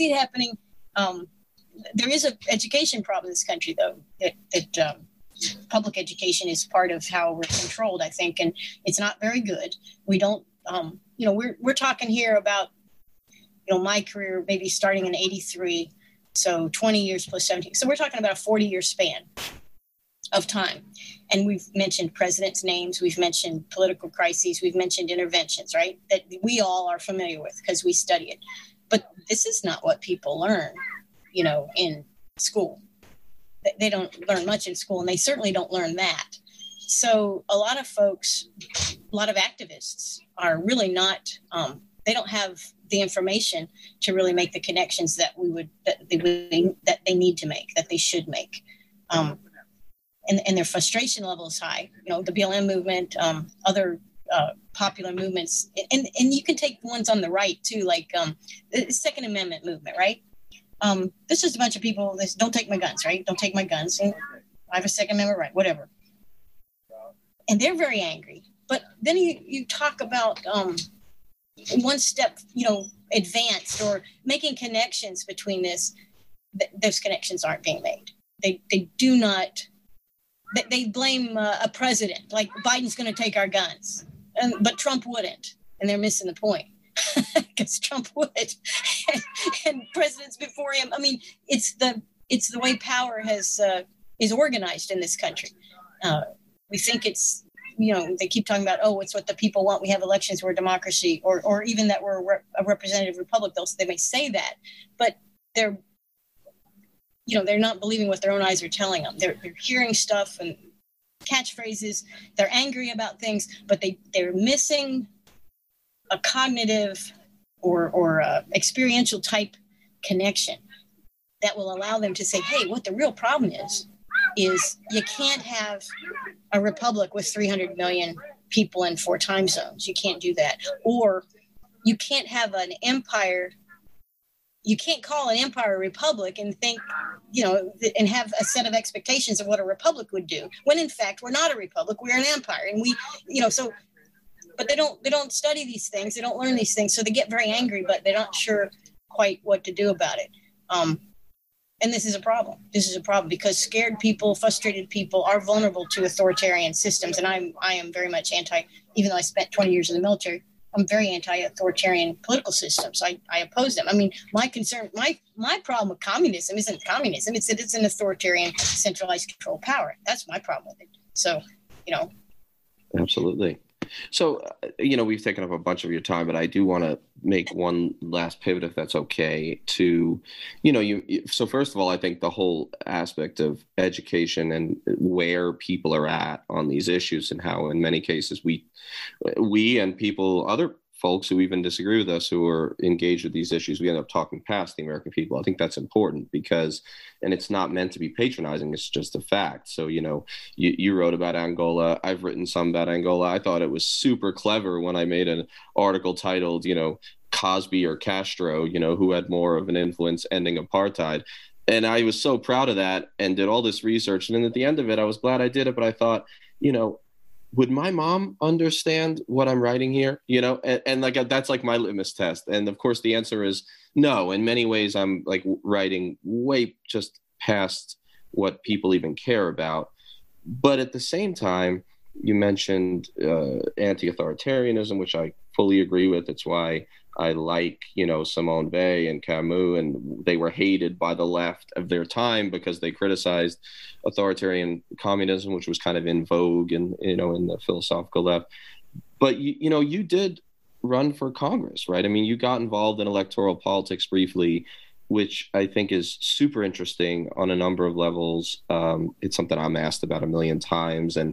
There is an education problem in this country, though, that public education is part of how we're controlled, I think, and it's not very good. We don't, we're talking here about, my career maybe starting in 83, so 20 years plus 17. So we're talking about a 40-year span of time. And we've mentioned presidents' names, we've mentioned political crises, we've mentioned interventions, right, that we all are familiar with because we study it. But this is not what people learn, in school. They don't learn much in school, and they certainly don't learn that. So a lot of folks, a lot of activists are really not, they don't have the information to really make the connections that they need to make, that they should make. And their frustration level is high. The BLM movement, other popular movements, and you can take ones on the right too, like the Second Amendment movement, right? This is a bunch of people that don't take my guns, right? Don't take my guns. And I have a Second Amendment right, whatever. And they're very angry. But then you talk about one step, advanced or making connections between this. Those connections aren't being made. They do not. They blame a president, like Biden's going to take our guns, but Trump wouldn't, and they're missing the point because Trump would, and presidents before him. I mean, it's the way power is organized in this country. We think it's, they keep talking about, it's what the people want. We have elections, we're a democracy, or even that we're a representative republic. They may say that, but they're not believing what their own eyes are telling them. They're hearing stuff and catchphrases. They're angry about things, but they're missing a cognitive or experiential type connection that will allow them to say, hey, what the real problem is you can't have a republic with 300 million people in 4 time zones. You can't do that. Or you can't have an empire. You can't call an empire a republic and think, and have a set of expectations of what a republic would do, when in fact we're not a republic, we're an empire. And but they don't study these things, they don't learn these things, so they get very angry, but they're not sure quite what to do about it. And this is a problem. This is a problem because scared people, frustrated people are vulnerable to authoritarian systems. And I am very much even though I spent 20 years in the military, I'm very anti-authoritarian political systems. I oppose them. I mean, my problem with communism isn't communism. It's that it's an authoritarian, centralized control power. That's my problem with it. So, Absolutely. So, we've taken up a bunch of your time, but I do want to make one last pivot, if that's okay, to, so first of all, I think the whole aspect of education and where people are at on these issues and how in many cases we and people, other folks who even disagree with us who are engaged with these issues, we end up talking past the American people. I think that's important because, and it's not meant to be patronizing, it's just a fact. So, you wrote about Angola. I've written some about Angola. I thought it was super clever when I made an article titled, Cosby or Castro, who had more of an influence ending apartheid. And I was so proud of that and did all this research. And then at the end of it, I was glad I did it. But I thought, would my mom understand what I'm writing here? And like, that's like my litmus test. And of course, the answer is no. In many ways, I'm like writing way just past what people even care about. But at the same time, you mentioned anti-authoritarianism, which I fully agree with. It's why I like, Simone Weil and Camus, and they were hated by the left of their time because they criticized authoritarian communism, which was kind of in vogue and, in the philosophical left. But, you did run for Congress, right? I mean, you got involved in electoral politics briefly, which I think is super interesting on a number of levels. It's something I'm asked about a million times. And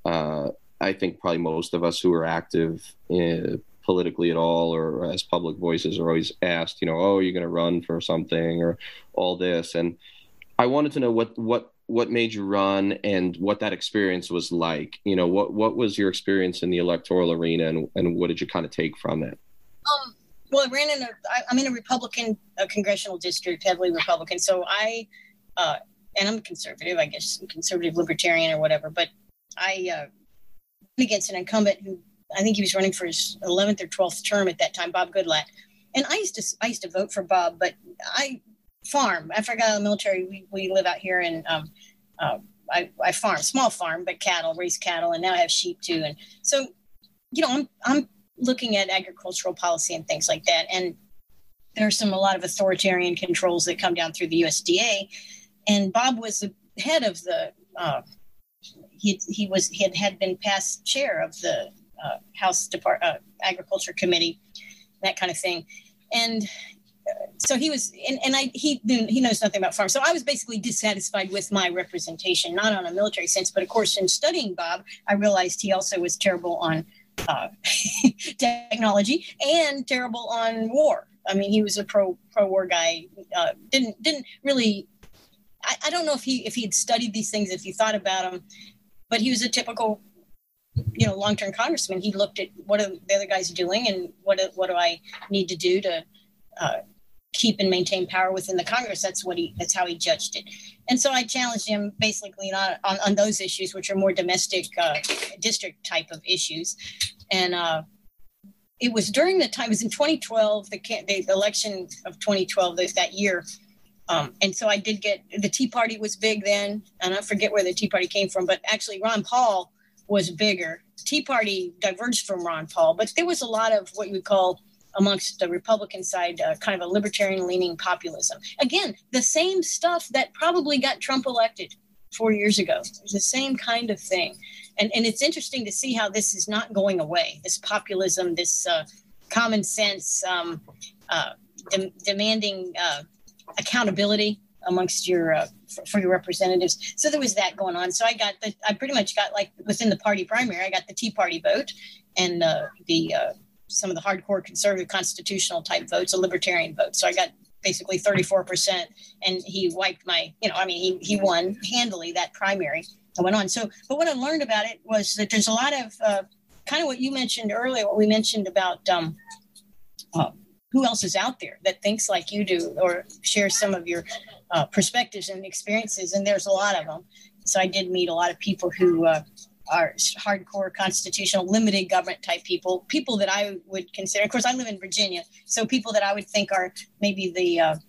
I think probably most of us who are active politically at all or as public voices are always asked, are you going to run for something or all this? And I wanted to know what made you run and what that experience was like. What was your experience in the electoral arena and what did you kind of take from it? Well, I'm in a Republican congressional district, heavily Republican. So and I'm conservative, I guess, conservative libertarian or whatever, but I went against an incumbent who, I think he was running for his 11th or 12th term at that time, Bob Goodlatte. And I used to vote for Bob, but I farm. After I got out of the military, we live out here, and I farm, small farm, but cattle, raise cattle, and now I have sheep too. And so, I'm looking at agricultural policy and things like that. And there's a lot of authoritarian controls that come down through the USDA. And Bob was the head of the he had been past chair of the House Agriculture Committee, that kind of thing. And so he was, he knows nothing about farms. So I was basically dissatisfied with my representation, not on a military sense, but of course, in studying Bob, I realized he also was terrible on technology and terrible on war. I mean, he was a pro-war guy. Didn't really. I don't know if he had studied these things, if he thought about them, but he was a typical, long-term congressman. He looked at what are the other guys doing, and what do I need to do to keep and maintain power within the Congress. That's how he judged it. And so I challenged him basically not on those issues, which are more domestic district type of issues. And it was during the time, it was in 2012, the election of 2012, that year. And so I did get, the Tea Party was big then, and I forget where the Tea Party came from, but actually Ron Paul was bigger. The Tea Party diverged from Ron Paul, but there was a lot of what you would call, amongst the Republican side, kind of a libertarian-leaning populism. Again, the same stuff that probably got Trump elected 4 years ago. It's the same kind of thing. And it's interesting to see how this is not going away, this populism, this common sense, demanding accountability amongst for your representatives. So there was that going on. So I pretty much got, like, within the party primary, I got the Tea Party vote and some of the hardcore conservative constitutional type votes, a libertarian vote. So I got basically 34%, and he wiped he won handily that primary. I went on. So, but what I learned about it was that there's a lot of kind of what you mentioned earlier, what we mentioned about who else is out there that thinks like you do or shares some of your perspectives and experiences. And there's a lot of them. So I did meet a lot of people who are hardcore constitutional, limited government type people that I would consider. Of course, I live in Virginia, so people that I would think are maybe the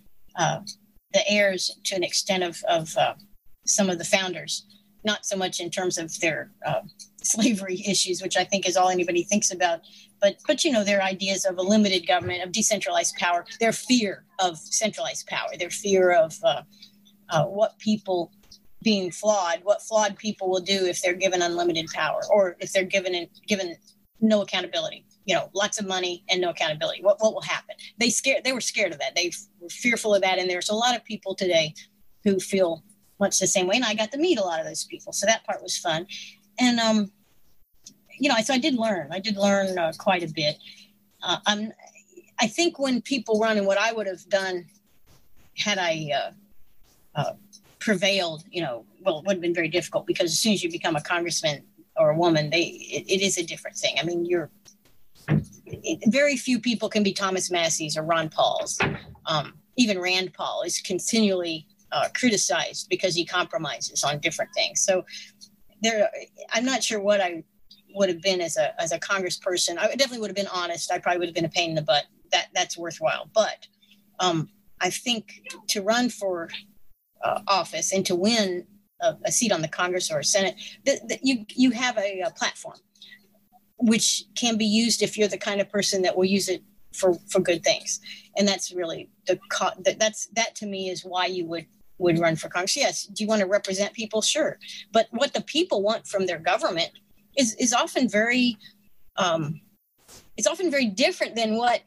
heirs to an extent of some of the founders, not so much in terms of their slavery issues, which I think is all anybody thinks about, but their ideas of a limited government, of decentralized power, their fear of centralized power, their fear of what people being what flawed people will do if they're given unlimited power, or if they're given no accountability, lots of money and no accountability. What will happen? They were scared of that. They were fearful of that. And there's a lot of people today who feel much the same way. And I got to meet a lot of those people. So that part was fun. And, so I did learn quite a bit. I think when people run, and what I would have done had I prevailed, it would have been very difficult, because as soon as you become a congressman or a woman, it is a different thing. I mean, very few people can be Thomas Massey's or Ron Paul's. Even Rand Paul is continually criticized because he compromises on different things. So I'm not sure what I would have been as a congressperson. I definitely would have been honest. I probably would have been a pain in the butt. That's worthwhile. But I think to run for office and to win a seat on the Congress or a Senate, you have a platform which can be used if you're the kind of person that will use it for good things. And that's really that to me is why you would run for Congress. Yes, do you want to represent people? Sure. But what the people want from their government is often very different than what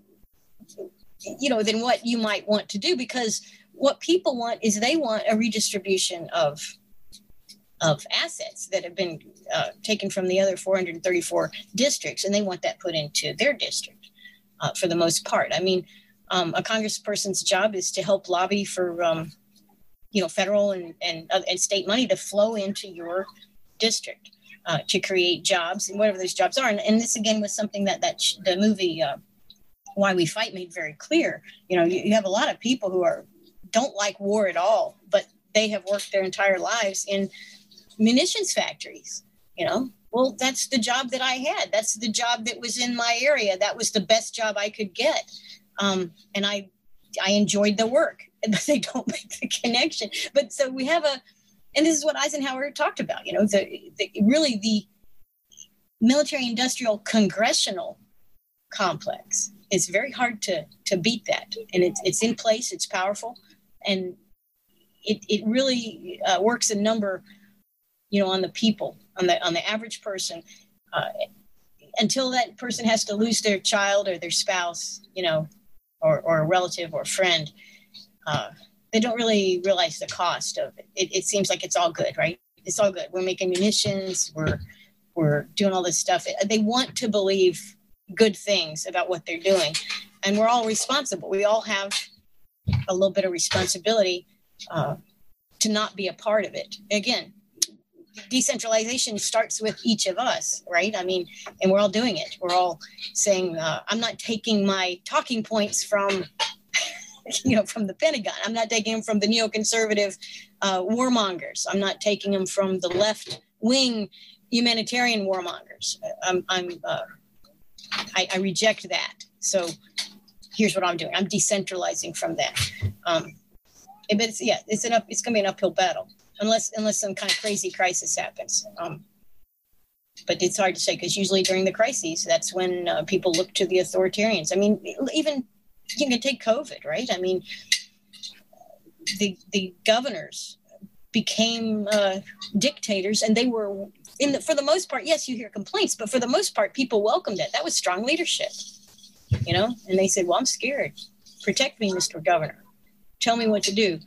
than what you might want to do, because what people want is they want a redistribution of assets that have been taken from the other 434 districts, and they want that put into their district for the most part. I mean, a congressperson's job is to help lobby for federal and state money to flow into your district to create jobs and whatever those jobs are. And this again was something that the movie Why We Fight made very clear. You have a lot of people who don't like war at all, but they have worked their entire lives in munitions factories. Well, that's the job that I had. That's the job that was in my area. That was the best job I could get. And I enjoyed the work, but they don't make the connection. But so we have and this is what Eisenhower talked about, the military industrial congressional complex. It's very hard to beat that. And it's in place, it's powerful. And it really works a number, on the people, on the average person, until that person has to lose their child or their spouse, or a relative or a friend. They don't really realize the cost of it. It seems like it's all good, right? It's all good. We're making munitions. We're doing all this stuff. They want to believe good things about what they're doing, and we're all responsible. We all have a little bit of responsibility to not be a part of it. Again, decentralization starts with each of us, right? I mean, and we're all doing it. We're all saying, I'm not taking my talking points from, from the Pentagon. I'm not taking them from the neoconservative warmongers. I'm not taking them from the left-wing humanitarian warmongers. I reject that. So here's what I'm doing. I'm decentralizing from that. But it's going to be an uphill battle. Unless some kind of crazy crisis happens. But it's hard to say, because usually during the crises, that's when people look to the authoritarians. I mean, even you can take COVID, right? I mean, the governors became dictators, and they were, for the most part, yes, you hear complaints, but for the most part, people welcomed it. That was strong leadership, and they said, well, I'm scared. Protect me, Mr. Governor. Tell me what to do.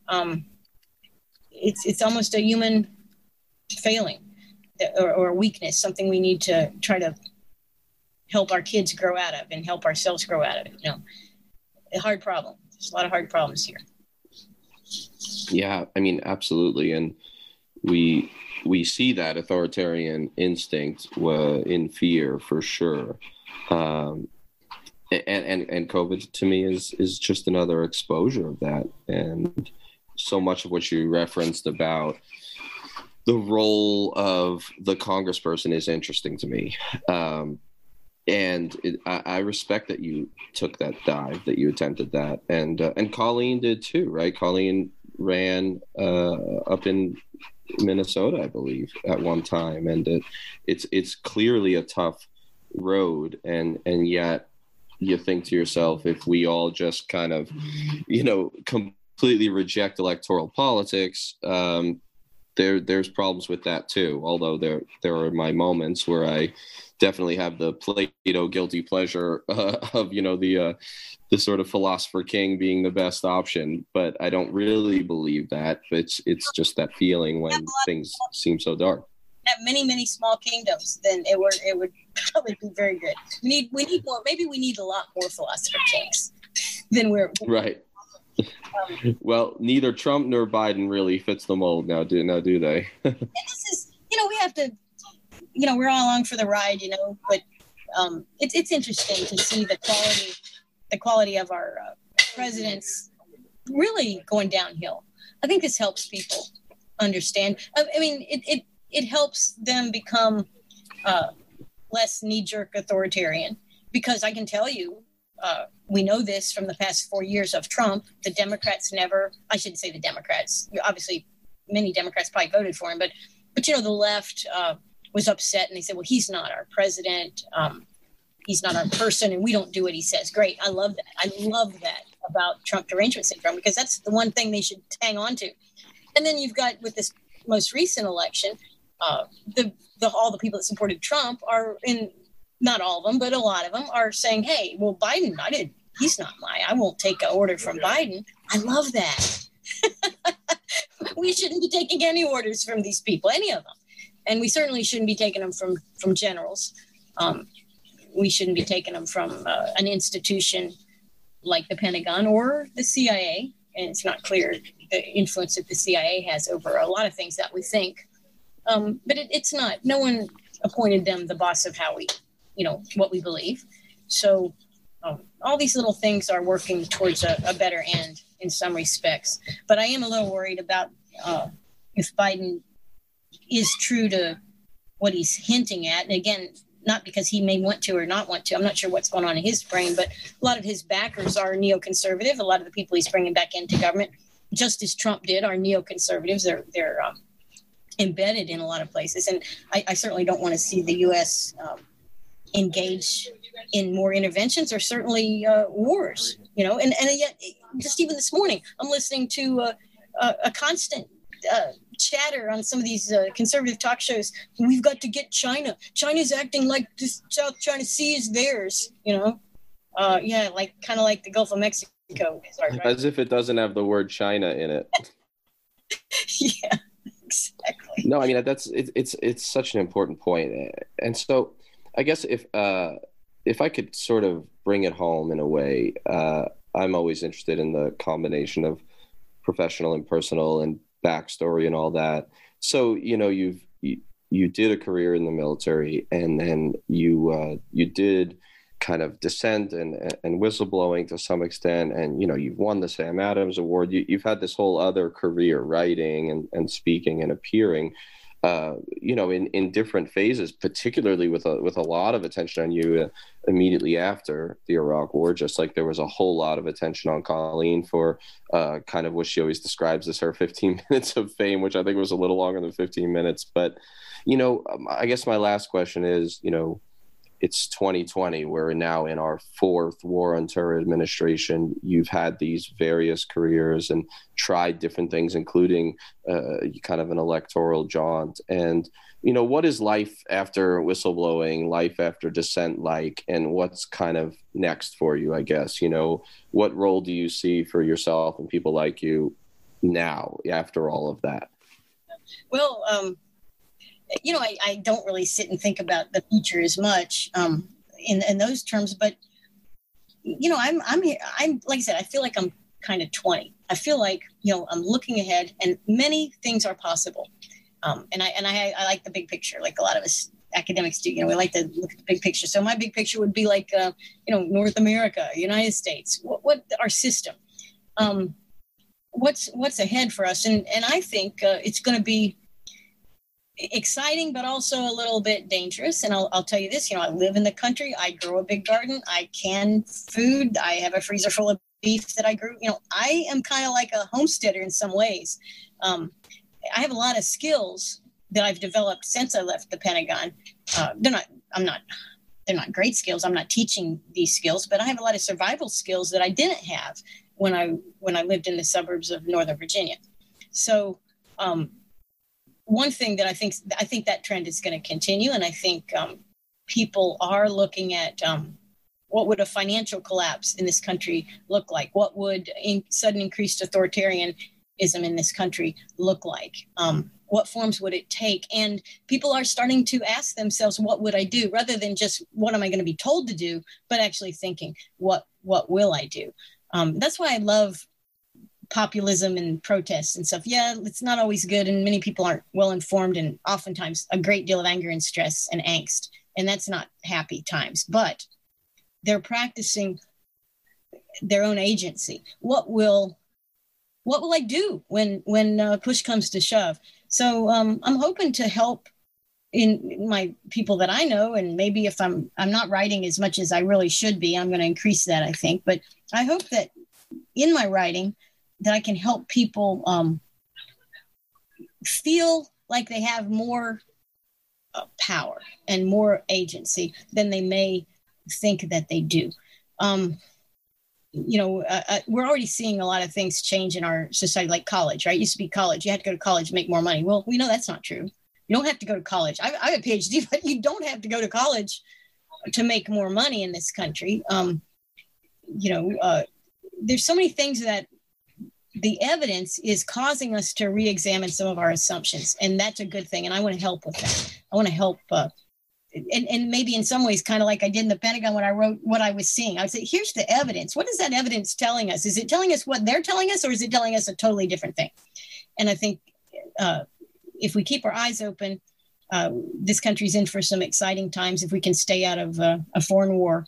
It's almost a human failing or a weakness, something we need to try to help our kids grow out of and help ourselves grow out of it. A hard problem. There's a lot of hard problems here. Yeah, I mean, absolutely. And we see that authoritarian instinct in fear for sure. And COVID to me is just another exposure of that. And so much of what you referenced about the role of the congressperson is interesting to me. I respect that you took that dive, that you attempted that. And Colleen did too, right? Colleen ran up in Minnesota, I believe, at one time. And it's clearly a tough road. And yet you think to yourself, if we all just kind of, completely reject electoral politics, there's problems with that too. Although there are my moments where I definitely have the Plato guilty pleasure of the sort of philosopher king being the best option, but I don't really believe that. It's just that feeling when things seem so dark. Have many small kingdoms, then it would probably be very good. We need more. Maybe we need a lot more philosopher kings than we're right. Well, neither Trump nor Biden really fits the mold now, do they? And this is, we have to, we're all along for the ride, but it's interesting to see the quality of our presidents really going downhill. I think this helps people understand. I mean, it helps them become less knee-jerk authoritarian, because I can tell you, we know this from the past 4 years of Trump. The Democrats I shouldn't say the Democrats. Obviously, many Democrats probably voted for him, but the left was upset, and they said, well, he's not our president. He's not our person, and we don't do what he says. Great. I love that. I love that about Trump derangement syndrome, because that's the one thing they should hang on to. And then you've got, with this most recent election, all the people that supported Trump are in, not all of them, but a lot of them are saying, hey, well, Biden, he's not I won't take an order from Biden. I love that. We shouldn't be taking any orders from these people, any of them. And we certainly shouldn't be taking them from generals. We shouldn't be taking them from an institution like the Pentagon or the CIA. And it's not clear the influence that the CIA has over a lot of things that we think. But it's not. No one appointed them the boss of how we, what we believe. So all these little things are working towards a better end in some respects. But I am a little worried about if Biden is true to what he's hinting at. And again, not because he may want to or not want to. I'm not sure what's going on in his brain, but a lot of his backers are neoconservative. A lot of the people he's bringing back into government, just as Trump did, are neoconservatives. They're embedded in a lot of places. And I certainly don't want to see the U.S. Engage in more interventions or certainly wars, and yet just even this morning, I'm listening to a constant chatter on some of these conservative talk shows. We've got to get China. China's acting like this South China Sea is theirs, like kind of like the Gulf of Mexico. Right? As if it doesn't have the word China in it. Yeah, exactly. No, I mean, it's such an important point. And so I guess if I could sort of bring it home in a way, I'm always interested in the combination of professional and personal and backstory and all that. So, you did a career in the military, and then you did kind of dissent and whistleblowing to some extent. And, you've won the Sam Adams Award. You've had this whole other career, writing and speaking and appearing, in different phases, particularly with a lot of attention on you immediately after the Iraq War, just like there was a whole lot of attention on Colleen for kind of what she always describes as her 15 minutes of fame, which I think was a little longer than 15 minutes. But, I guess my last question is, it's 2020. We're now in our fourth war on terror administration. You've had these various careers and tried different things, including kind of an electoral jaunt. And, what is life after whistleblowing, life after dissent like, and what's kind of next for you, I guess? What role do you see for yourself and people like you now after all of that? Well, I don't really sit and think about the future as much in those terms, but I'm here. I'm like I said, I feel like I'm kind of 20. I feel like I'm looking ahead, and many things are possible. And I like the big picture, like a lot of us academics do. We like to look at the big picture. So my big picture would be like North America, United States. What our system? What's ahead for us? And I think it's going to be exciting, but also a little bit dangerous. And I'll tell you this, I live in the country. I grow a big garden. I can food. I have a freezer full of beef that I grew. I am kind of like a homesteader in some ways. I have a lot of skills that I've developed since I left the Pentagon. They're not great skills. I'm not teaching these skills, but I have a lot of survival skills that I didn't have when I lived in the suburbs of Northern Virginia. So, one thing that I think that trend is going to continue, and I think people are looking at what would a financial collapse in this country look like? What would sudden increased authoritarianism in this country look like? What forms would it take? And people are starting to ask themselves, what would I do? Rather than just what am I going to be told to do, but actually thinking, what will I do? That's why I love populism and protests and stuff. Yeah, it's not always good, and many people aren't well informed, and oftentimes a great deal of anger and stress and angst, and that's not happy times. But they're practicing their own agency. What will I do when push comes to shove? So I'm hoping to help in my people that I know, and maybe if I'm not writing as much as I really should be, I'm going to increase that, I think. But I hope that in my writing that I can help people feel like they have more power and more agency than they may think that they do. We're already seeing a lot of things change in our society, like college, right? It used to be college. You had to go to college to make more money. Well, we know that's not true. You don't have to go to college. I have a PhD, but you don't have to go to college to make more money in this country. There's so many things that the evidence is causing us to re-examine some of our assumptions, and that's a good thing. And I want to help with that. I want to help, and maybe in some ways, kind of like I did in the Pentagon when I wrote what I was seeing. I would say, here's the evidence. What is that evidence telling us? Is it telling us what they're telling us, or is it telling us a totally different thing? And I think if we keep our eyes open, this country's in for some exciting times. If we can stay out of a foreign war,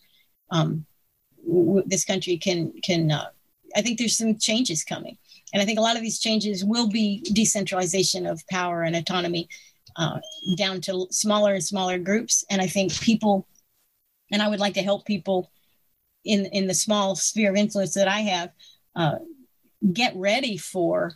this country can I think there's some changes coming. And I think a lot of these changes will be decentralization of power and autonomy. down to smaller and smaller groups. And I think people, and I would like to help people in the small sphere of influence that I have, get ready for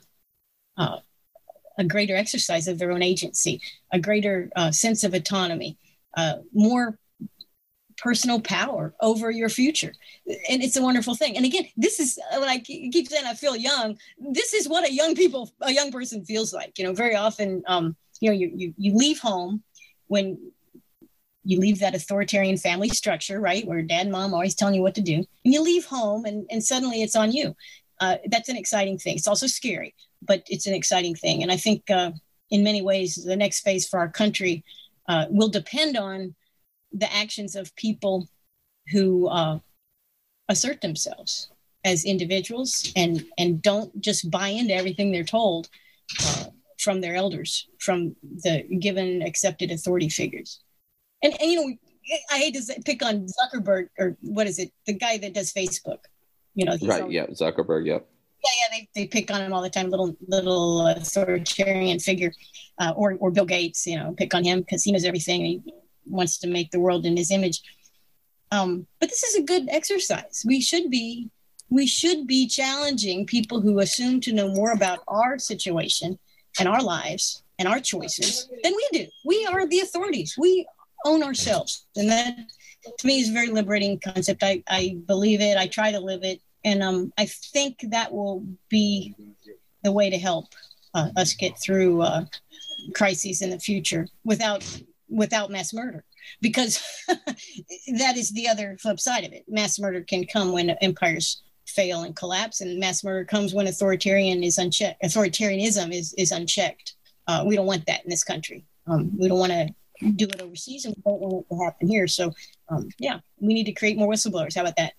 a greater exercise of their own agency, a greater sense of autonomy, more personal power over your future. And it's a wonderful thing. And again, this is when I keep saying I feel young, this is what a young person feels like. Very often, you leave home when you leave that authoritarian family structure, right? Where dad and mom always telling you what to do. And you leave home and suddenly it's on you. That's an exciting thing. It's also scary, but it's an exciting thing. And I think in many ways, the next phase for our country will depend on the actions of people who assert themselves as individuals and don't just buy into everything they're told from their elders, from the given accepted authority figures. And I hate to pick on Zuckerberg, or what is it? The guy that does Facebook. Right. Yeah. Zuckerberg. Yep. Yeah. They pick on him all the time. Little authoritarian figure, or Bill Gates. Pick on him because he knows everything. And he wants to make the world in his image. But this is a good exercise. We should be challenging people who assume to know more about our situation and our lives and our choices than we do. We are the authorities. We own ourselves, and that, to me, is a very liberating concept. I believe it. I try to live it. And I think that will be the way to help us get through crises in the future without mass murder. Because that is the other flip side of it. Mass murder can come when empires fail and collapse, and mass murder comes when authoritarianism is unchecked. We don't want that in this country. We don't want to do it overseas, and we don't want it to happen here. So, we need to create more whistleblowers. How about that?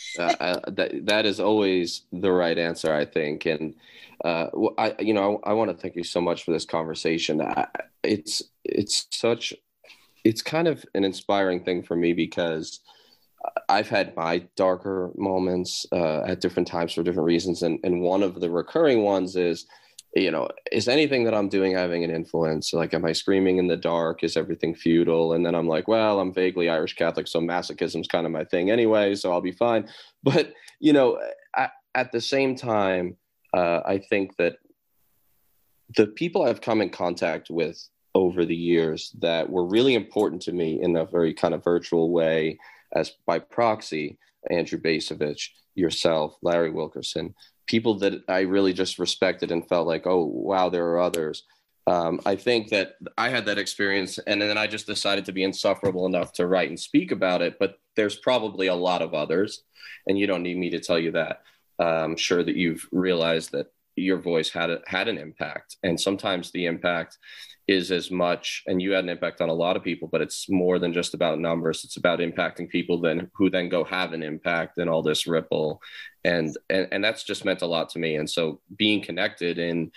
That is always the right answer, I think. And I want to thank you so much for this conversation. It's kind of an inspiring thing for me because I've had my darker moments at different times for different reasons. And one of the recurring ones is, is anything that I'm doing having an influence? Like, am I screaming in the dark? Is everything futile? And then I'm like, well, I'm vaguely Irish Catholic, so masochism's kind of my thing anyway, so I'll be fine. But, at the same time, I think that the people I've come in contact with over the years that were really important to me in a very kind of virtual way, as by proxy, Andrew Bacevich, yourself, Larry Wilkerson, people that I really just respected and felt like, oh, wow, there are others. I think that I had that experience, and then I just decided to be insufferable enough to write and speak about it. But there's probably a lot of others, and you don't need me to tell you that. I'm sure that you've realized that your voice had an impact, and sometimes the impact is as much, and you had an impact on a lot of people, but it's more than just about numbers. It's about impacting people who then go have an impact and all this ripple. And that's just meant a lot to me. And so being connected in,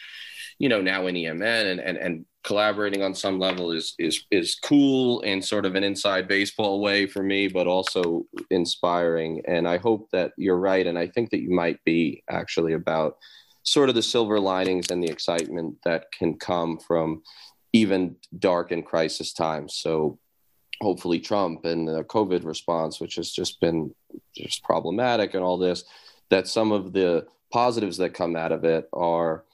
now in EMN and collaborating on some level is cool in sort of an inside baseball way for me, but also inspiring. And I hope that you're right. And I think that you might be actually about sort of the silver linings and the excitement that can come from even dark and crisis times. So hopefully Trump and the COVID response, which has just been problematic and all this, that some of the positives that come out of it are,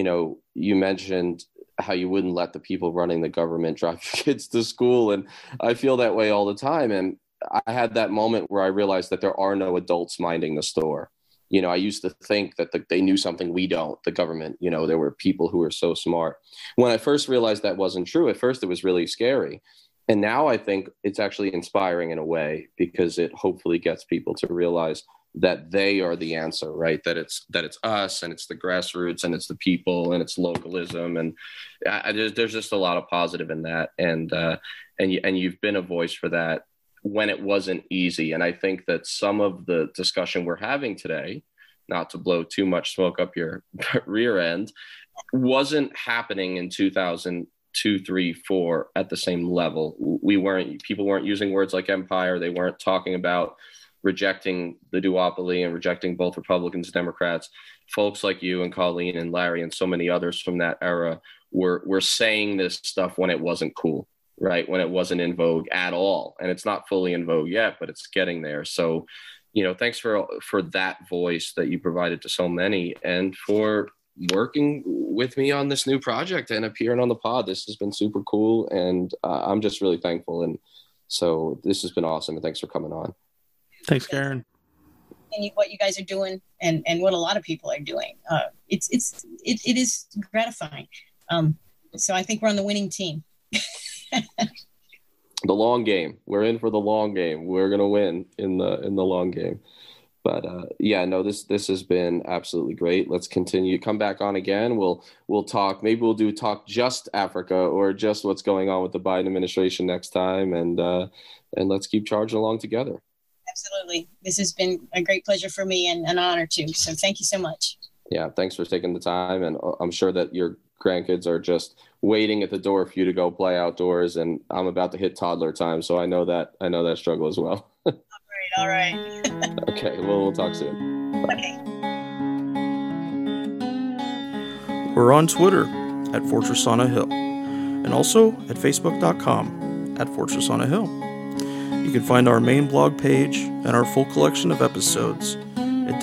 you mentioned how you wouldn't let the people running the government drive your kids to school. And I feel that way all the time. And I had that moment where I realized that there are no adults minding the store. I used to think that they knew something we don't, the government. There were people who were so smart. When I first realized that wasn't true, at first it was really scary. And now I think it's actually inspiring in a way, because it hopefully gets people to realize that they are the answer, right? That it's us, and it's the grassroots, and it's the people, and it's localism. And there's just a lot of positive in that. And you've been a voice for that when it wasn't easy. And I think that some of the discussion we're having today, not to blow too much smoke up your rear end, wasn't happening in 2002, 3, 4 at the same level. People weren't using words like empire. They weren't talking about rejecting the duopoly and rejecting both Republicans and Democrats. Folks like you and Colleen and Larry and so many others from that era we're saying this stuff when it wasn't cool, right? When it wasn't in vogue at all. And it's not fully in vogue yet, but it's getting there. So, thanks for that voice that you provided to so many, and for working with me on this new project and appearing on the pod. This has been super cool, and I'm just really thankful. And so this has been awesome. And thanks for coming on. Thanks, Karen. And what you guys are doing, and what a lot of people are doing, it is gratifying. So I think we're on the winning team. The long game. We're in for the long game. We're gonna win in the long game. But this has been absolutely great. Let's continue. Come back on again. We'll talk. Maybe we'll talk just Africa, or just what's going on with the Biden administration next time, and let's keep charging along together. Absolutely. This has been a great pleasure for me, and an honor too. So thank you so much. Yeah, thanks for taking the time, and I'm sure that your grandkids are just waiting at the door for you to go play outdoors, and I'm about to hit toddler time, so I know that struggle as well. All right. Okay, well, we'll talk soon. Bye. Okay. We're on Twitter at Fortress on a Hill, and also at Facebook.com at Fortress on a Hill. You can find our main blog page and our full collection of episodes at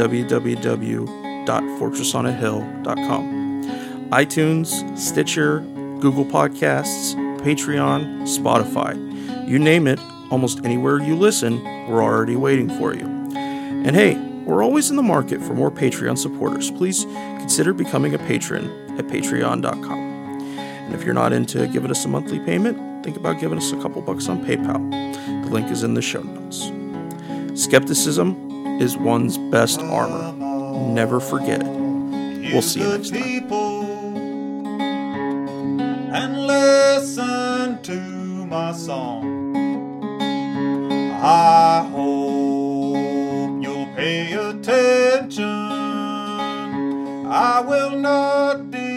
www.fortressonahill.com. iTunes, Stitcher, Google Podcasts, Patreon, Spotify. You name it, almost anywhere you listen, we're already waiting for you. And hey, we're always in the market for more Patreon supporters. Please consider becoming a patron at patreon.com. And if you're not into giving us a monthly payment, think about giving us a couple bucks on PayPal. The link is in the show notes. Skepticism is one's best armor. Never forget it. We'll see you next time. And listen to my song. I hope you'll pay attention. I will not